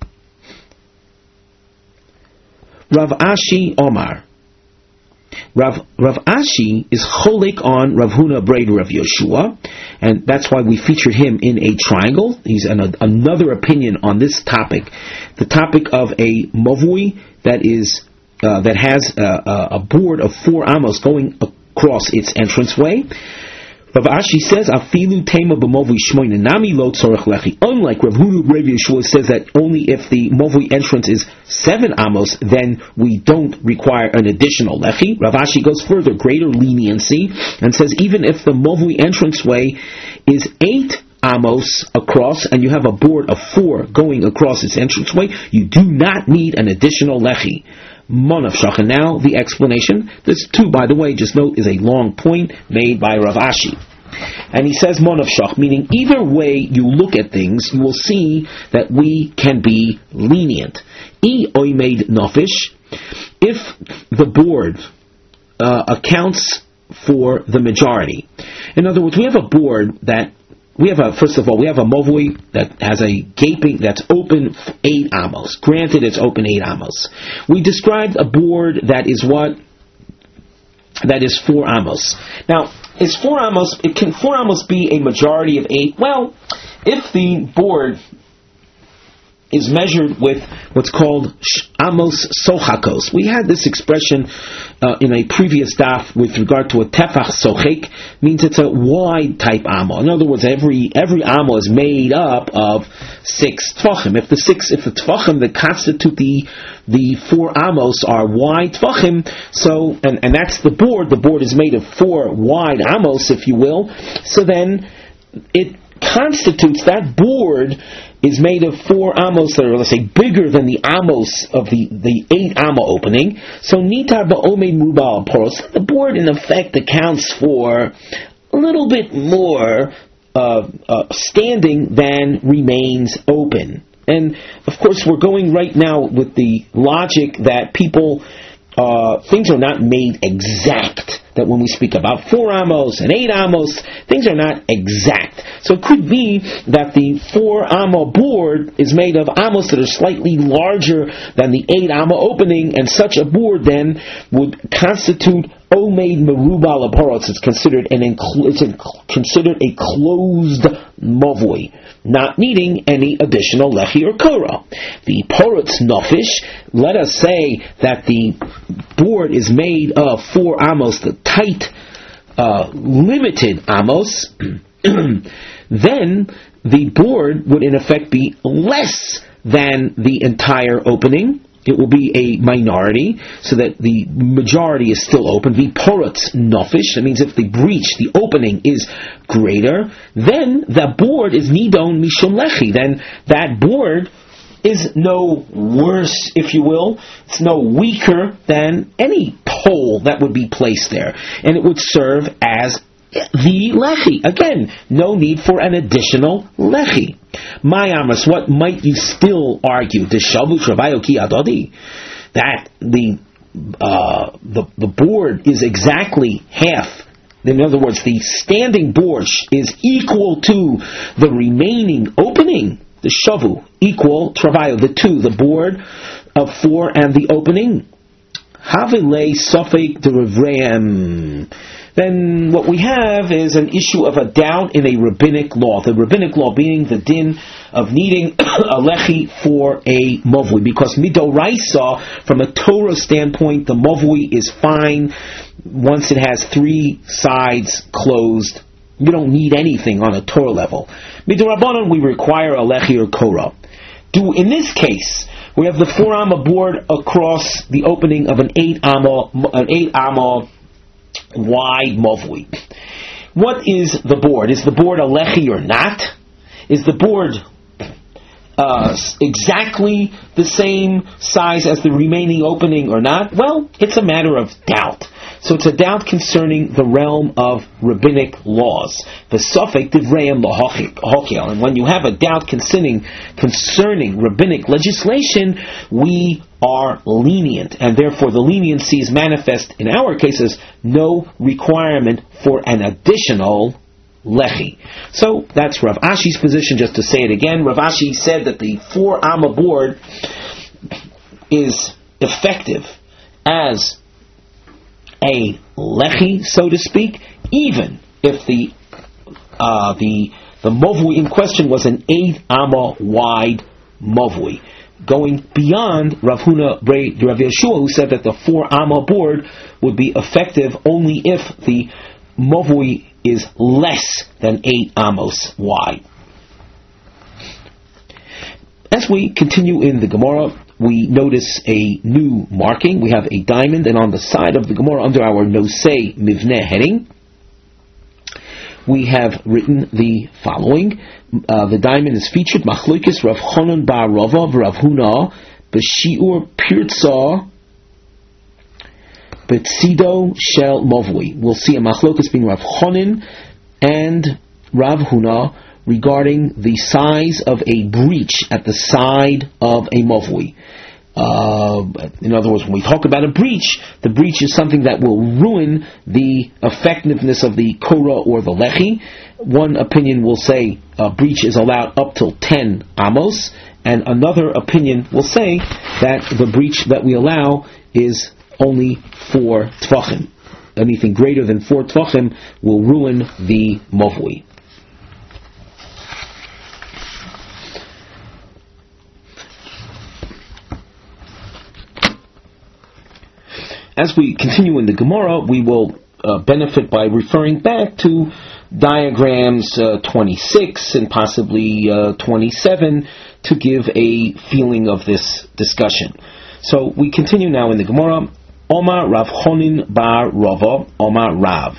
S1: Rav Ashi Omar. Rav, Rav Ashi is cholik on Rav Huna Breder of Yeshua, and that's why we featured him in a triangle. He's an, a, another opinion on this topic, the topic of a mavui that is uh, that has uh, a board of four amos going across its entranceway. Rav Ashi says, "Afilu tema b'mavui shmoina nami lo tzorech lechi." Unlike Rav Huna Breder Yeshua says that only if the mavui entrance is seven amos, then we don't require an additional lechi. Rav Ashi goes further, greater leniency, and says even if the mavui entranceway is eight amos across, and you have a board of four going across its entranceway, you do not need an additional lechi. Monavshach. And now the explanation. This too, by the way, just note, is a long point made by Rav Ashi. And he says Monavshach, meaning either way you look at things, you will see that we can be lenient. I oimed nofish, if the board uh, accounts for the majority. In other words, we have a board that We have a, first of all, we have a mavui that has a gaping, that's open eight amos. Granted, it's open eight amos. We described a board that is what? That is four amos. Now, is four amos, it can four amos be a majority of eight? Well, if the board is measured with what's called amos sochakos. We had this expression uh, in a previous daf with regard to a tefach sochek, means it's a wide type amo. In other words, every every amo is made up of six tefachim. If the six, if the tefachim that constitute the the four amos are wide tefachim, so and and that's the board. The board is made of four wide amos, if you will. So then it constitutes, that board is made of four amos that are, let's say, bigger than the amos of the, the eight amo opening. So nitar ba'omed mubal poros. The board, in effect, accounts for a little bit more uh, uh, standing than remains open. And of course, we're going right now with the logic that people, uh, things are not made exact. That when we speak about four amos and eight amos, things are not exact. So it could be that the four amo board is made of amos that are slightly larger than the eight amo opening, and such a board then would constitute omeid merubal aparotz. It's considered an incl- it's a, considered a closed mavui, not needing any additional lechi or korah. The porotz nofish, let us say that the board is made of four amos, the tight, uh, limited amos, then the board would in effect be less than the entire opening. It will be a minority, so that the majority is still open. The porotz nofish, that means if the breach, the opening, is greater, then the board is nidon mishum lechi. Then that board is no worse, if you will. It's no weaker than any pole that would be placed there. And it would serve as the lechi. Again, no need for an additional lechi. My Amos, what might you still argue? The shavu travayo ki adodi, that the uh, the the board is exactly half. In other words, the standing board is equal to the remaining opening. The shavu equal travayo, the two, the board of four and the opening. Havilei Sofek Derevreim. Then what we have is an issue of a doubt in a rabbinic law. The rabbinic law being the din of needing a lechi for a movui. Because midoraisa, from a Torah standpoint, the movui is fine once it has three sides closed. You don't need anything on a Torah level. Midorabanan, we require a lechi or korah. Do in this case, we have the four amma board across the opening of an eight amma, an eight amma wide movui. What is the board? Is the board a lechi or not? Is the board uh, exactly the same size as the remaining opening or not? Well, it's a matter of doubt. So it's a doubt concerning the realm of rabbinic laws. The Sofek Divrayim Lahokel. And when you have a doubt concerning concerning rabbinic legislation, we are lenient, and therefore the leniency is manifest in our cases, no requirement for an additional lechi. So that's Rav Ashi's position. Just to say it again, Rav Ashi said that the four amma board is effective as a lechi, so to speak, even if the uh, the the movui in question was an eight amma wide movui, going beyond Rav Huna Brei Rav Yeshua, who said that the four amma board would be effective only if the movui is less than eight amos wide. As we continue in the Gemara, we notice a new marking. We have a diamond, and on the side of the Gemara, under our Nosei Mivneh heading, we have written the following. Uh, the diamond is featured Machlokes Rav Chonon Bar Rava v'Rav Huna b'Shiur Pirtza b'Tzido Shel Movui. We'll see a Machlokes being Rav Chonon and Rav Huna regarding the size of a breach at the side of a movui. Uh, in other words, when we talk about a breach, the breach is something that will ruin the effectiveness of the korah or the lechi. One opinion will say a breach is allowed up till ten amos, and another opinion will say that the breach that we allow is only four tvachim. Anything greater than four tvachim will ruin the movui. As we continue in the Gemara, we will uh, benefit by referring back to diagrams uh, twenty-six and possibly uh, twenty-seven to give a feeling of this discussion. So we continue now in the Gemara. Omar Rav Chonon Bar Rava, Omar Rav.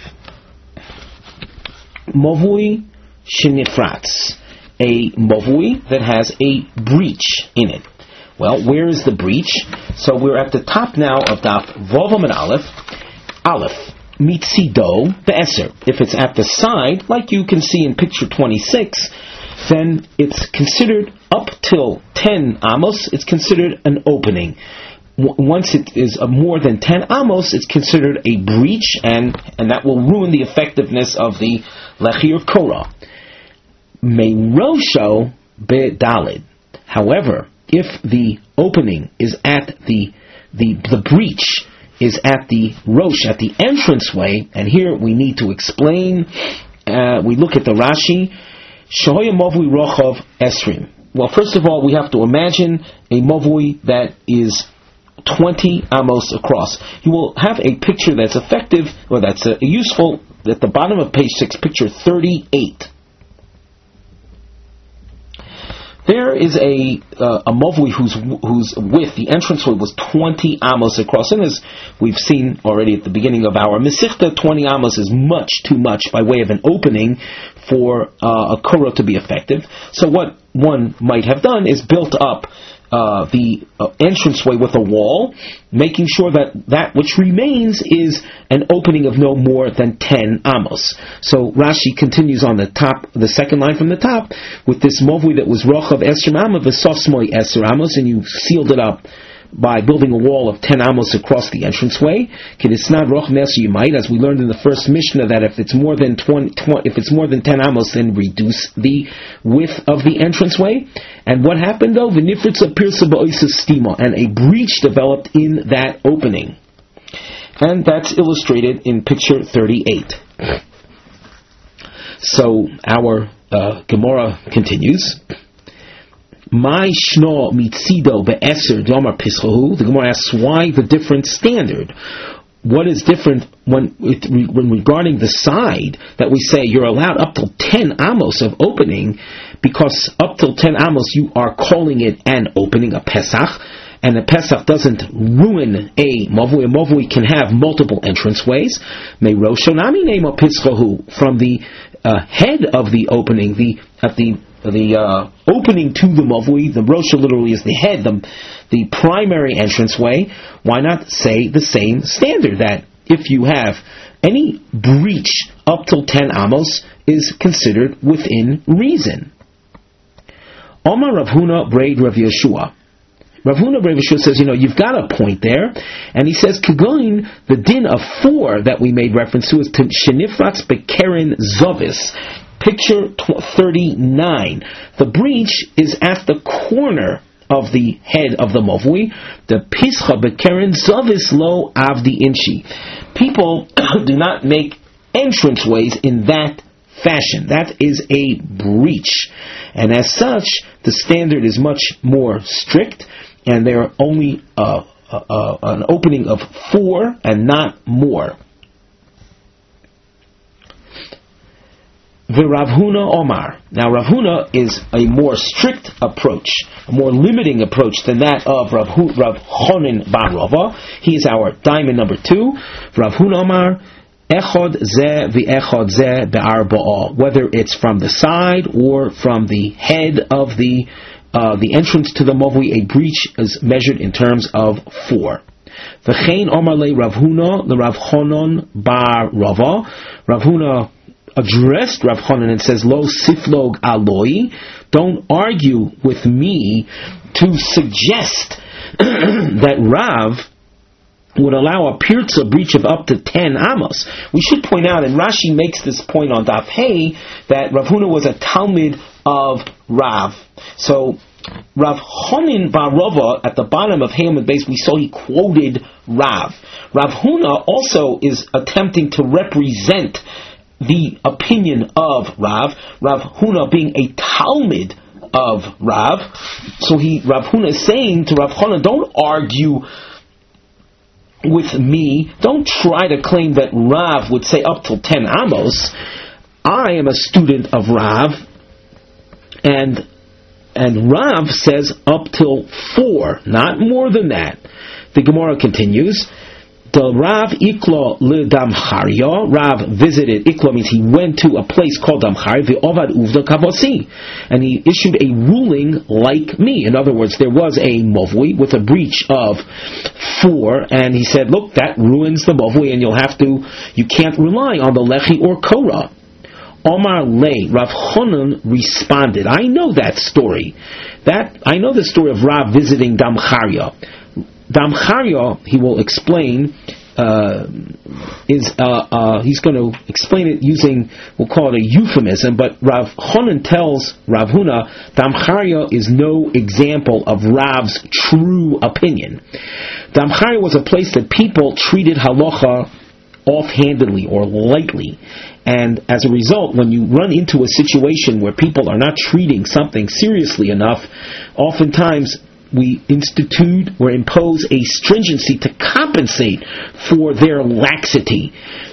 S1: Movui shenifratz, a movui that has a breach in it. Well, where is the breach? So we're at the top now of Daf Vav and Aleph. Aleph, mitzido be'eser. If it's at the side, like you can see in picture twenty-six, then it's considered up till ten amos, it's considered an opening. W- once it is a more than ten amos, it's considered a breach, and, and that will ruin the effectiveness of the lechi or korah. Meirosho be'dalid. However, if the opening is at the, the the breach is at the rosh, at the entranceway, and here we need to explain, uh, we look at the Rashi, Shehoya Movui Rochav Esrim. Well, first of all, we have to imagine a Movui that is twenty amos across. You will have a picture that's effective, or that's uh, useful, at the bottom of page six, picture thirty-eight. There is a uh, a movui whose whose width, the entranceway, was twenty amos across, and as we've seen already at the beginning of our Mesichta, twenty amos is much too much by way of an opening for uh, a korah to be effective. So what one might have done is built up uh, the uh, entranceway with a wall, making sure that that which remains is an opening of no more than ten amos. So Rashi continues on the top, the second line from the top, with this movui that was rochav esrim amos v'sosmoi esrim amos, and you sealed it up by building a wall of ten amos across the entranceway. K'nisnad roch nes you might, as we learned in the first Mishnah, that if it's more than twenty, twenty, if it's more than ten amos, then reduce the width of the entranceway. And what happened though? V'nifritza pirsa ba'oisa stima, and a breach developed in that opening. And that's illustrated in picture thirty-eight. So our uh, Gemara continues. My shno mitzido be'eser domar pischahu. The Gemara asks why the different standard. What is different when when regarding the side that we say you're allowed up till ten amos of opening, because up till ten amos you are calling it an opening, a Pesach, and a Pesach doesn't ruin a mavui. A mavui can have multiple entranceways. May roshonami name of pischahu, from the uh, head of the opening, the at the the uh, opening to the mavui. The rosha literally is the head, the the primary entranceway. Why not say the same standard, that if you have any breach up till ten amos is considered within reason? Omar Rav Huna Braid Rav Yeshua. Rav Huna Braid Yeshua says, you know, you've got a point there, and he says, Kagoin, the din of four that we made reference to is Shenifratz Bekeren Zovis. Picture thirty-nine. The breach is at the corner of the head of the mavui. The pischa bekeren zavis lo avdi inchi. People do not make entranceways in that fashion. That is a breach, and as such, the standard is much more strict, and there are only uh, uh, uh, an opening of four and not more. The Rav Huna Omar. Now Rav Huna is a more strict approach, a more limiting approach than that of Rav, Hu, Rav Chonin Bar Rava. He is our diamond number two. Rav Huna Omar, Echod Zeh v'Echod Zeh be'arba'ah. Whether it's from the side or from the head of the uh, the entrance to the mavui, a breach is measured in terms of four. V'chein Omar le Rav Huna, the Rav Chonon Bar Rava. Rav Huna addressed Rav Chonon and says, Lo siflog aloi, don't argue with me to suggest that Rav would allow a pirza breach of up to ten amos. We should point out, and Rashi makes this point on Daf Hey, that Rav Huna was a Talmid of Rav. So Rav Chonin Bar Rava, at the bottom of Hayom base, we saw he quoted Rav. Rav Huna also is attempting to represent the opinion of Rav, Rav Huna being a Talmid of Rav. So he, Rav Huna is saying to Rav Chonon, don't argue with me, don't try to claim that Rav would say up till ten amos. I am a student of Rav, and and Rav says up till four, not more than that. The Gemara continues, the Rav Iklo le Damcharia. Rav visited, Iklo means he went to a place called Damcharia, ve'ovad uvda kavosi, and he issued a ruling like me. In other words, there was a mavui with a breach of four, and he said, look, that ruins the mavui, and you'll have to, you can't rely on the lechi or korah. Omar le, Rav Chonon responded, I know that story. That I know the story of Rav visiting Damcharia. Damcharia, he will explain, uh, is uh, uh, he's going to explain it using, we'll call it a euphemism, but Rav Chonon tells Rav Huna, Damcharia is no example of Rav's true opinion. Damcharia was a place that people treated halacha offhandedly or lightly, and as a result, when you run into a situation where people are not treating something seriously enough, oftentimes we institute or impose a stringency to compensate for their laxity.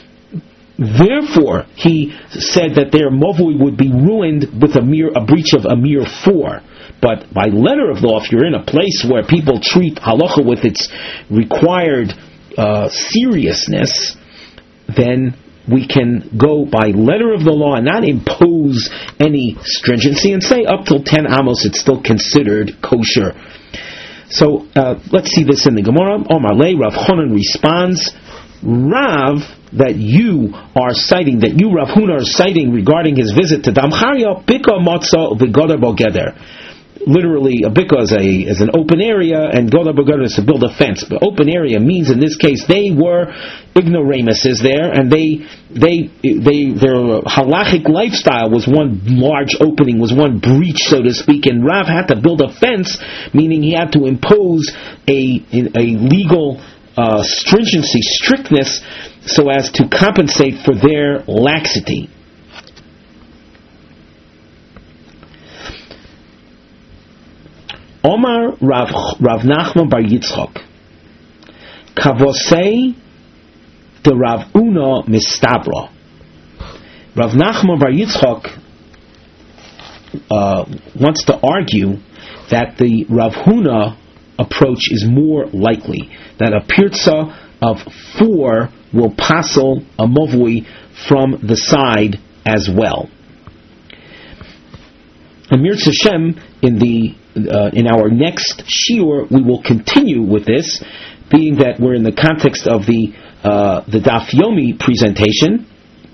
S1: Therefore, he said that their mavui would be ruined with a mere a breach of a mere four. But by letter of law, if you're in a place where people treat halacha with its required uh, seriousness, then we can go by letter of the law and not impose any stringency and say up till ten amos it's still considered kosher. So uh, let's see this in the Gemara. Omar le, Rav Chonon responds, Rav, that you are citing, that you Rav Huna are citing regarding his visit to Damcharia, Bika Motza V'Godar Bogeder. Literally, a bika is, a, is an open area, and Godar Bogeder is to build a fence. But open area means, in this case, they were ignoramuses there, and they, they, they, their halachic lifestyle was one large opening, was one breach, so to speak, and Rav had to build a fence, meaning he had to impose a, a legal uh, stringency, strictness, so as to compensate for their laxity. Omar Rav, Rav Nachman Bar Yitzchok, Kavosei de Rav Una Mistabra. Rav Nachman Bar Yitzchok uh, wants to argue that the Rav Huna approach is more likely, that a pirza of four will passel a movui from the side as well. And Mirz Hashem, in the uh, in our next shiur, we will continue with this, being that we're in the context of the uh, the Daf Yomi presentation.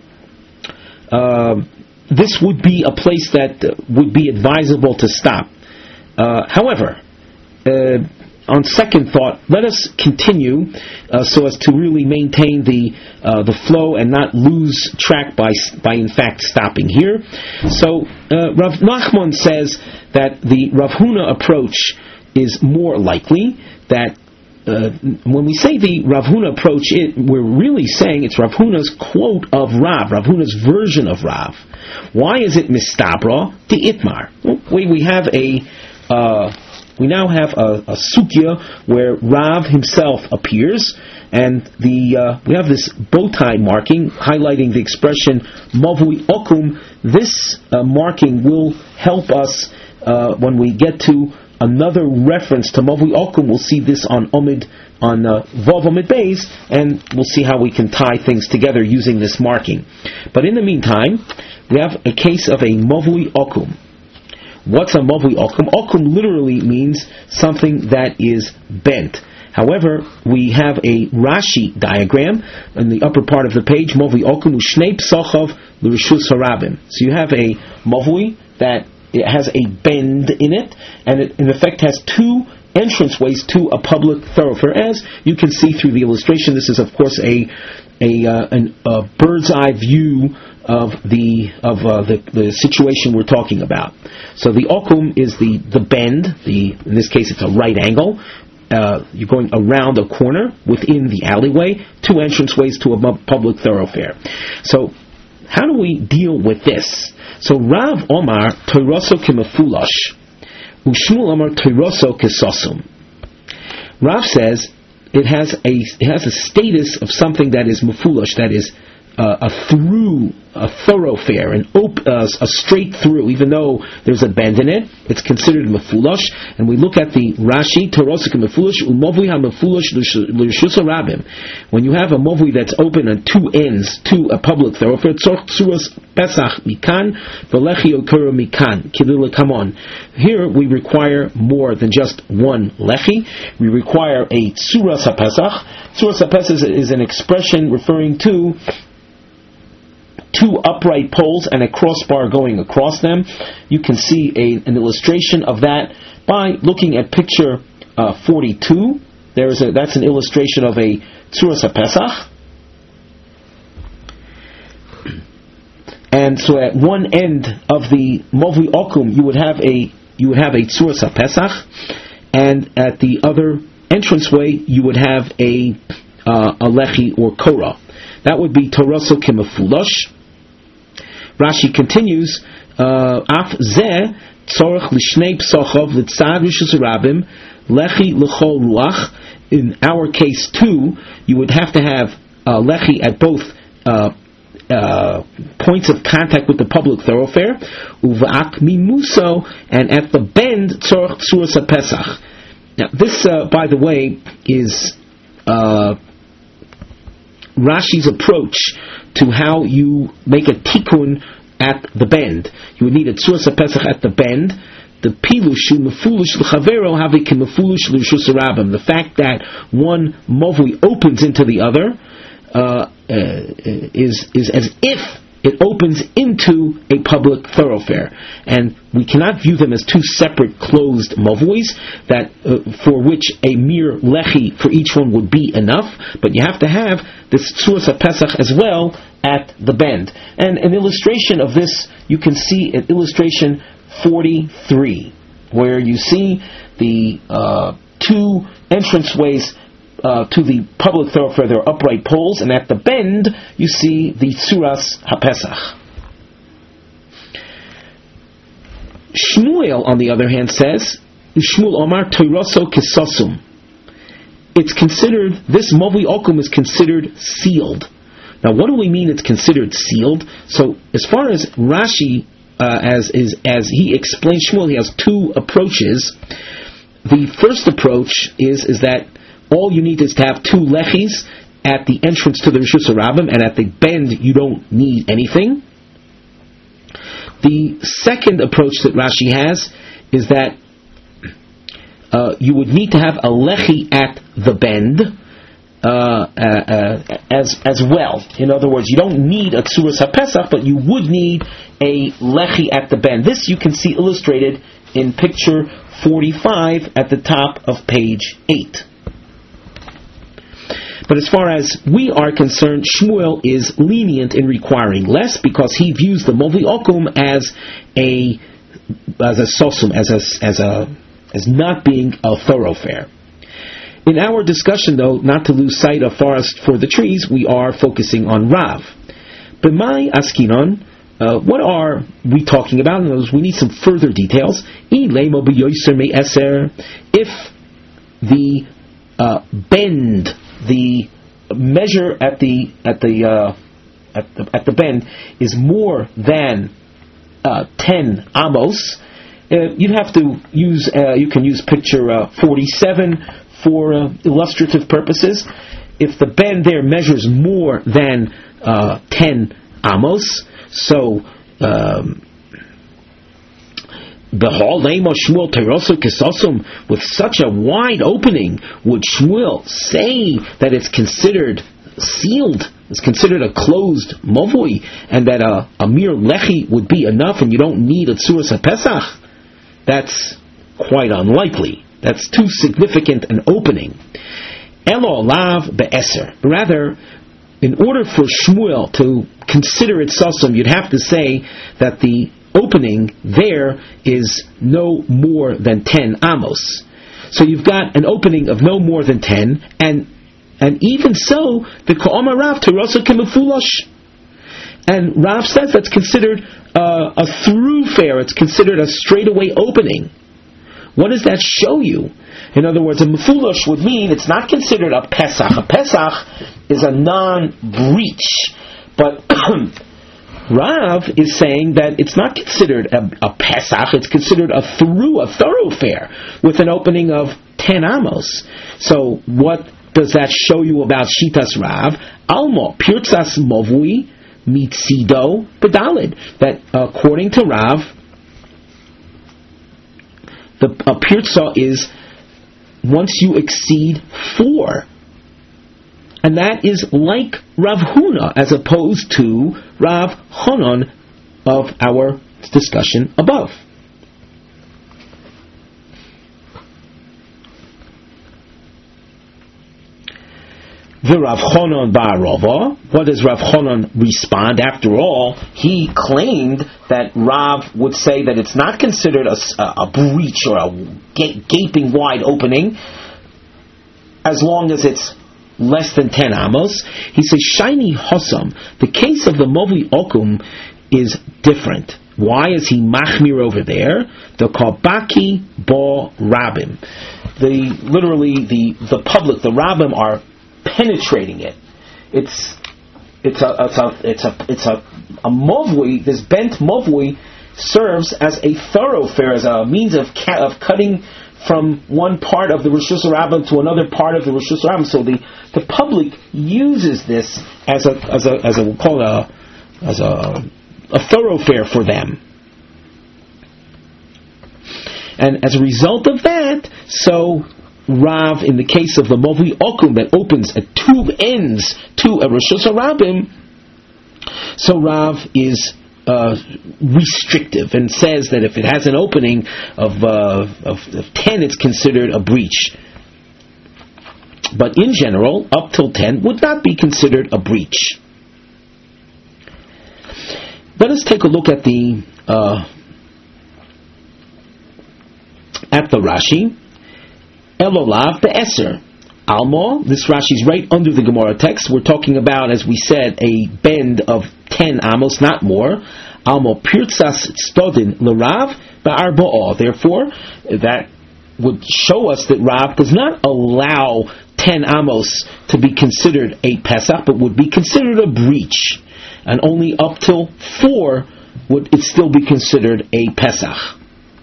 S1: Uh, this would be a place that uh, would be advisable to stop. Uh, however, uh, on second thought, let us continue uh, so as to really maintain the uh, the flow and not lose track by by in fact stopping here. So uh, Rav Nachman says that the Rav Huna approach is more likely. That uh, when we say the Rav Huna approach, it, we're really saying it's Rav Huna's quote of Rav, Rav Huna's version of Rav. Why is it mistabra to itmar? Well, we we have a uh, We now have a, a sukya where Rav himself appears, and the uh, we have this bow tie marking highlighting the expression Mavui Okum. This uh, marking will help us uh, when we get to another reference to Mavui Okum. We'll see this on Omid, on uh, Vav Omid Beis, and we'll see how we can tie things together using this marking. But in the meantime, we have a case of a Mavui Okum. What's a Mavui Okum? Okum literally means something that is bent. However, we have a Rashi diagram in the upper part of the page. Mavui Okum ushnei psachav l'rishus harabim. So you have a Mavui that it has a bend in it, and it in effect has two entranceways to a public thoroughfare. As you can see through the illustration, this is of course a a, uh, an, a bird's eye view of the of uh, the, the situation we're talking about. So the okum is the, the bend, the in this case it's a right angle. Uh, you're going around a corner within the alleyway, two entranceways to a public thoroughfare. So how do we deal with this? So Rav Omar Toiroso Kimafulash, Ushmul Omar Toiroso Kisosum. Rav says it has a it has a status of something that is mafulash, that is Uh, a through, a thoroughfare, an op, uh, a straight through, even though there's a bend in it, it's considered mafulash. And we look at the Rashi, Torosik mafulash, umovui ha-mafulash l'rishus harabim. When you have a movui that's open on two ends to a public thoroughfare, tzorch tzuras pesach mikan, v'lechi okura mikan, kilila kamon. Here we require more than just one lechi. We require a tzuras ha-pesach. Tzuras ha-pesach is an expression referring to two upright poles and a crossbar going across them. You can see a, an illustration of that by looking at picture uh, forty-two. There's a, that's an illustration of a tzuras ha-pesach. And so at one end of the Mavui Okum, you would have a you would have a tzuras ha-pesach, and at the other entranceway you would have a uh, a lechi or korah. That would be Toraso Kimafulash. Rashi continues, Af zeh tzorach l'shnei psochov l'tzad rishus harabim lechi l'chol ruach. In our case too, you would have to have uh, lechi at both uh, uh, points of contact with the public thoroughfare, uva'ak mimuso, and at the bend tzorach tzuras ha-pesach. Now this, uh, by the way, is uh, Rashi's approach to how you make a tikkun at the bend. You would need a tzuras ha-pesach at the bend. The pilushu mefulish l'chavero havi kemefulish l'rishus harabim. The fact that one movui opens into the other uh, uh, is is as if it opens into a public thoroughfare, and we cannot view them as two separate closed movuis that uh, for which a mere lechi for each one would be enough. But you have to have this tzuras ha-pesach as well at the bend. And an illustration of this you can see at illustration forty-three, where you see the uh, two entranceways uh, to the public thoroughfare there are upright poles, and at the bend you see the Tzuras HaPesach. Shmuel, on the other hand, says, Shmuel Omar Toiraso Kisosum. It's considered, this Mavui Okum is considered sealed. Now, what do we mean it's considered sealed? So, as far as Rashi, uh, as is as he explains Shmuel, he has two approaches. The first approach is is that all you need is to have two lechis at the entrance to the Rishus HaRabim, and at the bend you don't need anything. The second approach that Rashi has is that uh, you would need to have a lechi at the bend uh, uh, uh, as as well. In other words, you don't need a Tzuras HaPesach, but you would need a lechi at the bend. This you can see illustrated in picture forty-five at the top of page eight. But as far as we are concerned, Shmuel is lenient in requiring less because he views the Movi Okum as a as a sosum, as a as a as not being a thoroughfare. In our discussion, though, not to lose sight of forest for the trees, we are focusing on Rav. B'mai askinon, uh, what are we talking about? In other words, we need some further details. If the uh, bend, the measure at the at the uh, at the at the bend is more than uh, ten amos, uh, you have to use. Uh, you can use picture uh, forty-seven for uh, illustrative purposes. If the bend there measures more than uh, ten amos, so. Um, with such a wide opening, would Shmuel say that it's considered sealed, it's considered a closed movui, and that a, a mere lechi would be enough and you don't need a Tzuras HaPesach? That's quite unlikely. That's too significant an opening. Elo lav be'eser. Rather, in order for Shmuel to consider it sasum, you'd have to say that the opening there is no more than ten amos. So you've got an opening of no more than ten, and and even so, the Ka'omar Rav Terasa Kemefulash. And Rav says that's considered uh, a throughfare, it's considered a straightaway opening. What does that show you? In other words, a mefulash would mean it's not considered a Pesach. A Pesach is a non-breach. But Rav is saying that it's not considered a, a Pesach, it's considered a through, a thoroughfare, with an opening of ten amos. So what does that show you about Shitas Rav? Almo, Pirtzas Movui, Mitzido, Bedalid. That according to Rav, the a Pirtza is once you exceed four. And that is like Rav Huna, as opposed to Rav Hanan of our discussion above. The Rav Hanan Ba'arova, what does Rav Hanan respond? After all, he claimed that Rav would say that it's not considered a, a breach or a gaping wide opening as long as it's less than ten amos. He says, Shiny Hossam, the case of the Movi Okum is different. Why is he machmir over there? The Kabaki Bo Rabim. The, literally, the, the public, the Rabim are penetrating it. It's it's a it's a it's a it's a, a movui. This bent movui serves as a thoroughfare, as a means of ca- of cutting from one part of the Rishus HaRabim to another part of the Rishus HaRabim. So the, the public uses this as a as a as a we'll call it a as a a thoroughfare for them. And as a result of that, so Rav, in the case of the Movi Okum that opens at two ends to a Rishus HaRabim, so Rav is uh, restrictive and says that if it has an opening of, uh, of, of ten, it's considered a breach. But in general, up till ten would not be considered a breach. Let us take a look at the uh, at the Rashi. Elolav be'eser. Alma, this Rashi is right under the Gemara text. We're talking about, as we said, a bend of ten amos, not more. Alma pirtzas stodin l'Rav ba'arba'ah. Therefore, that would show us that Rav does not allow ten amos to be considered a Pesach, but would be considered a breach. And only up till four would it still be considered a Pesach.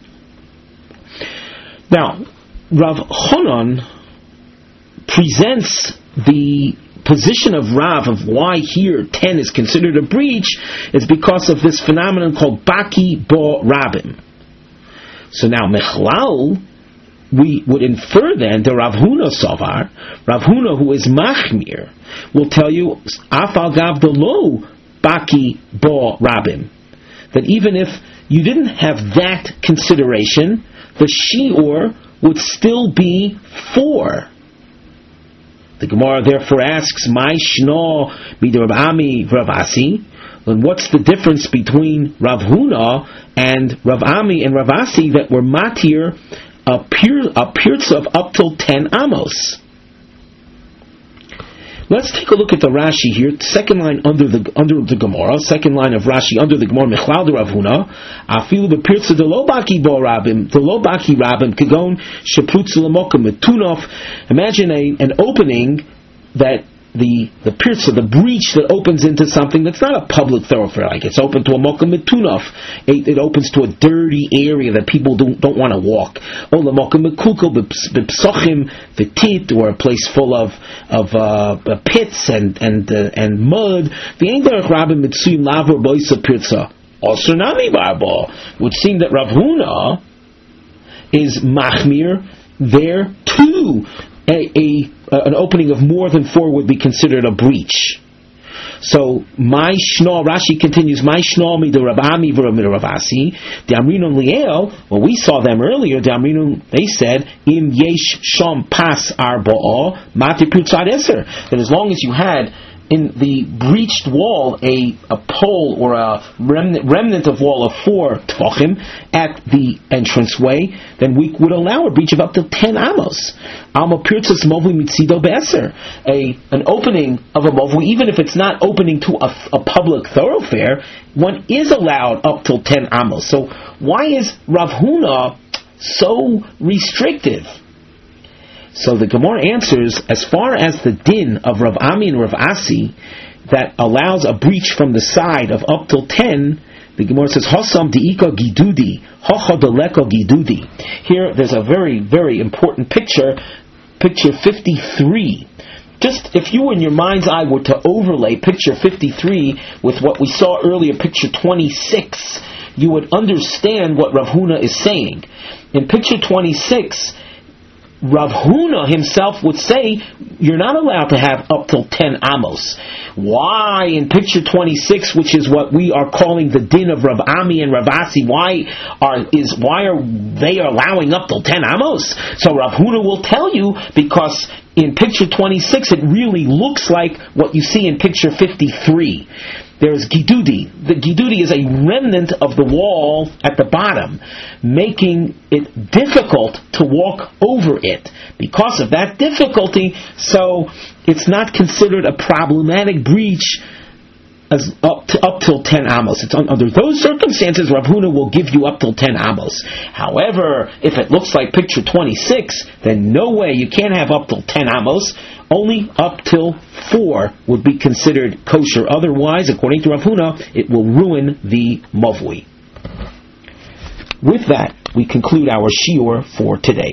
S1: Now, Rav Chonon presents the position of Rav of why here ten is considered a breach is because of this phenomenon called Baki Bo Rabim. So now, Mechlal, we would infer then the Rav Huna Savar, Rav Huna who is Machmir, will tell you, Afal Gav the Lo Baki Bo Rabim, that even if you didn't have that consideration, the Shi'ur would still be four. The Gemara therefore asks, "My shno b'd Rav Ami Rav Asi." Then what's the difference between Rav Huna and Rav Ami and Rav Asi that were matir a pirza of up till ten amos? Let's take a look at the Rashi here. Second line under the under the Gemara. Second line of Rashi under the Gemara. Mechlal de Rav Huna. Afilu bepirza de lo baki bo rabim. De lo baki rabim. Kagon sheputzu lamokim metunov. Imagine a an opening that the the pirza, the breach that opens into something that's not a public thoroughfare. Like it's open to a mokum metunov. It, it opens to a dirty area that people don't don't want to walk. Or the mokum mekukel b'psochim v'tit, or a place full of of uh, pits and and uh, and mud. The ein derech rabim mitzuyim lavor boisa pirza. Also nami barbo would seem that Rav Huna is machmir there too. A, a an opening of more than four would be considered a breach. So my shno, Rashi continues, my shno mi de Rav Ami v'Rav Asi, the Amrinun Liel. Well, we saw them earlier. The Amrinun, they said im yesh sham pas arba'ah mati pirtzad eser, that as long as you had in the breached wall a, a pole or a remnant, remnant of wall of four tefachim at the entranceway, then we would allow a breach of up to ten amos. Alma pirtzas movli mitzido be'eser, a an opening of a movli, even if it's not opening to a, a public thoroughfare, one is allowed up till ten amos. So why is Rav Huna so restrictive? So the Gemara answers, as far as the din of Rav Ami and Rav Asi that allows a breach from the side of up till ten, the Gemara says, Hosam di'ika gidudi, hocha deleko gidudi. Here there's a very, very important picture, picture fifty-three. Just if you in your mind's eye were to overlay picture fifty-three with what we saw earlier, picture twenty-six, you would understand what Rav Huna is saying. In picture twenty-six, Rav Huna himself would say you're not allowed to have up till ten amos. Why in picture twenty-six, which is what we are calling the din of Rav Ami and Rav Asi, why are is why are they allowing up till ten amos? So Rav Huna will tell you because in picture twenty-six it really looks like what you see in picture fifty-three. There's Gidudi. The Gidudi is a remnant of the wall at the bottom, making it difficult to walk over it. Because of that difficulty, so it's not considered a problematic breach as up to, up till ten amos. It's un, under those circumstances, Rav Huna will give you up till ten amos. However, if it looks like picture twenty-six, then no way, you can't have up till ten amos. Only up till four would be considered kosher. Otherwise, according to Rav Huna, it will ruin the mavui. With that, we conclude our shiur for today.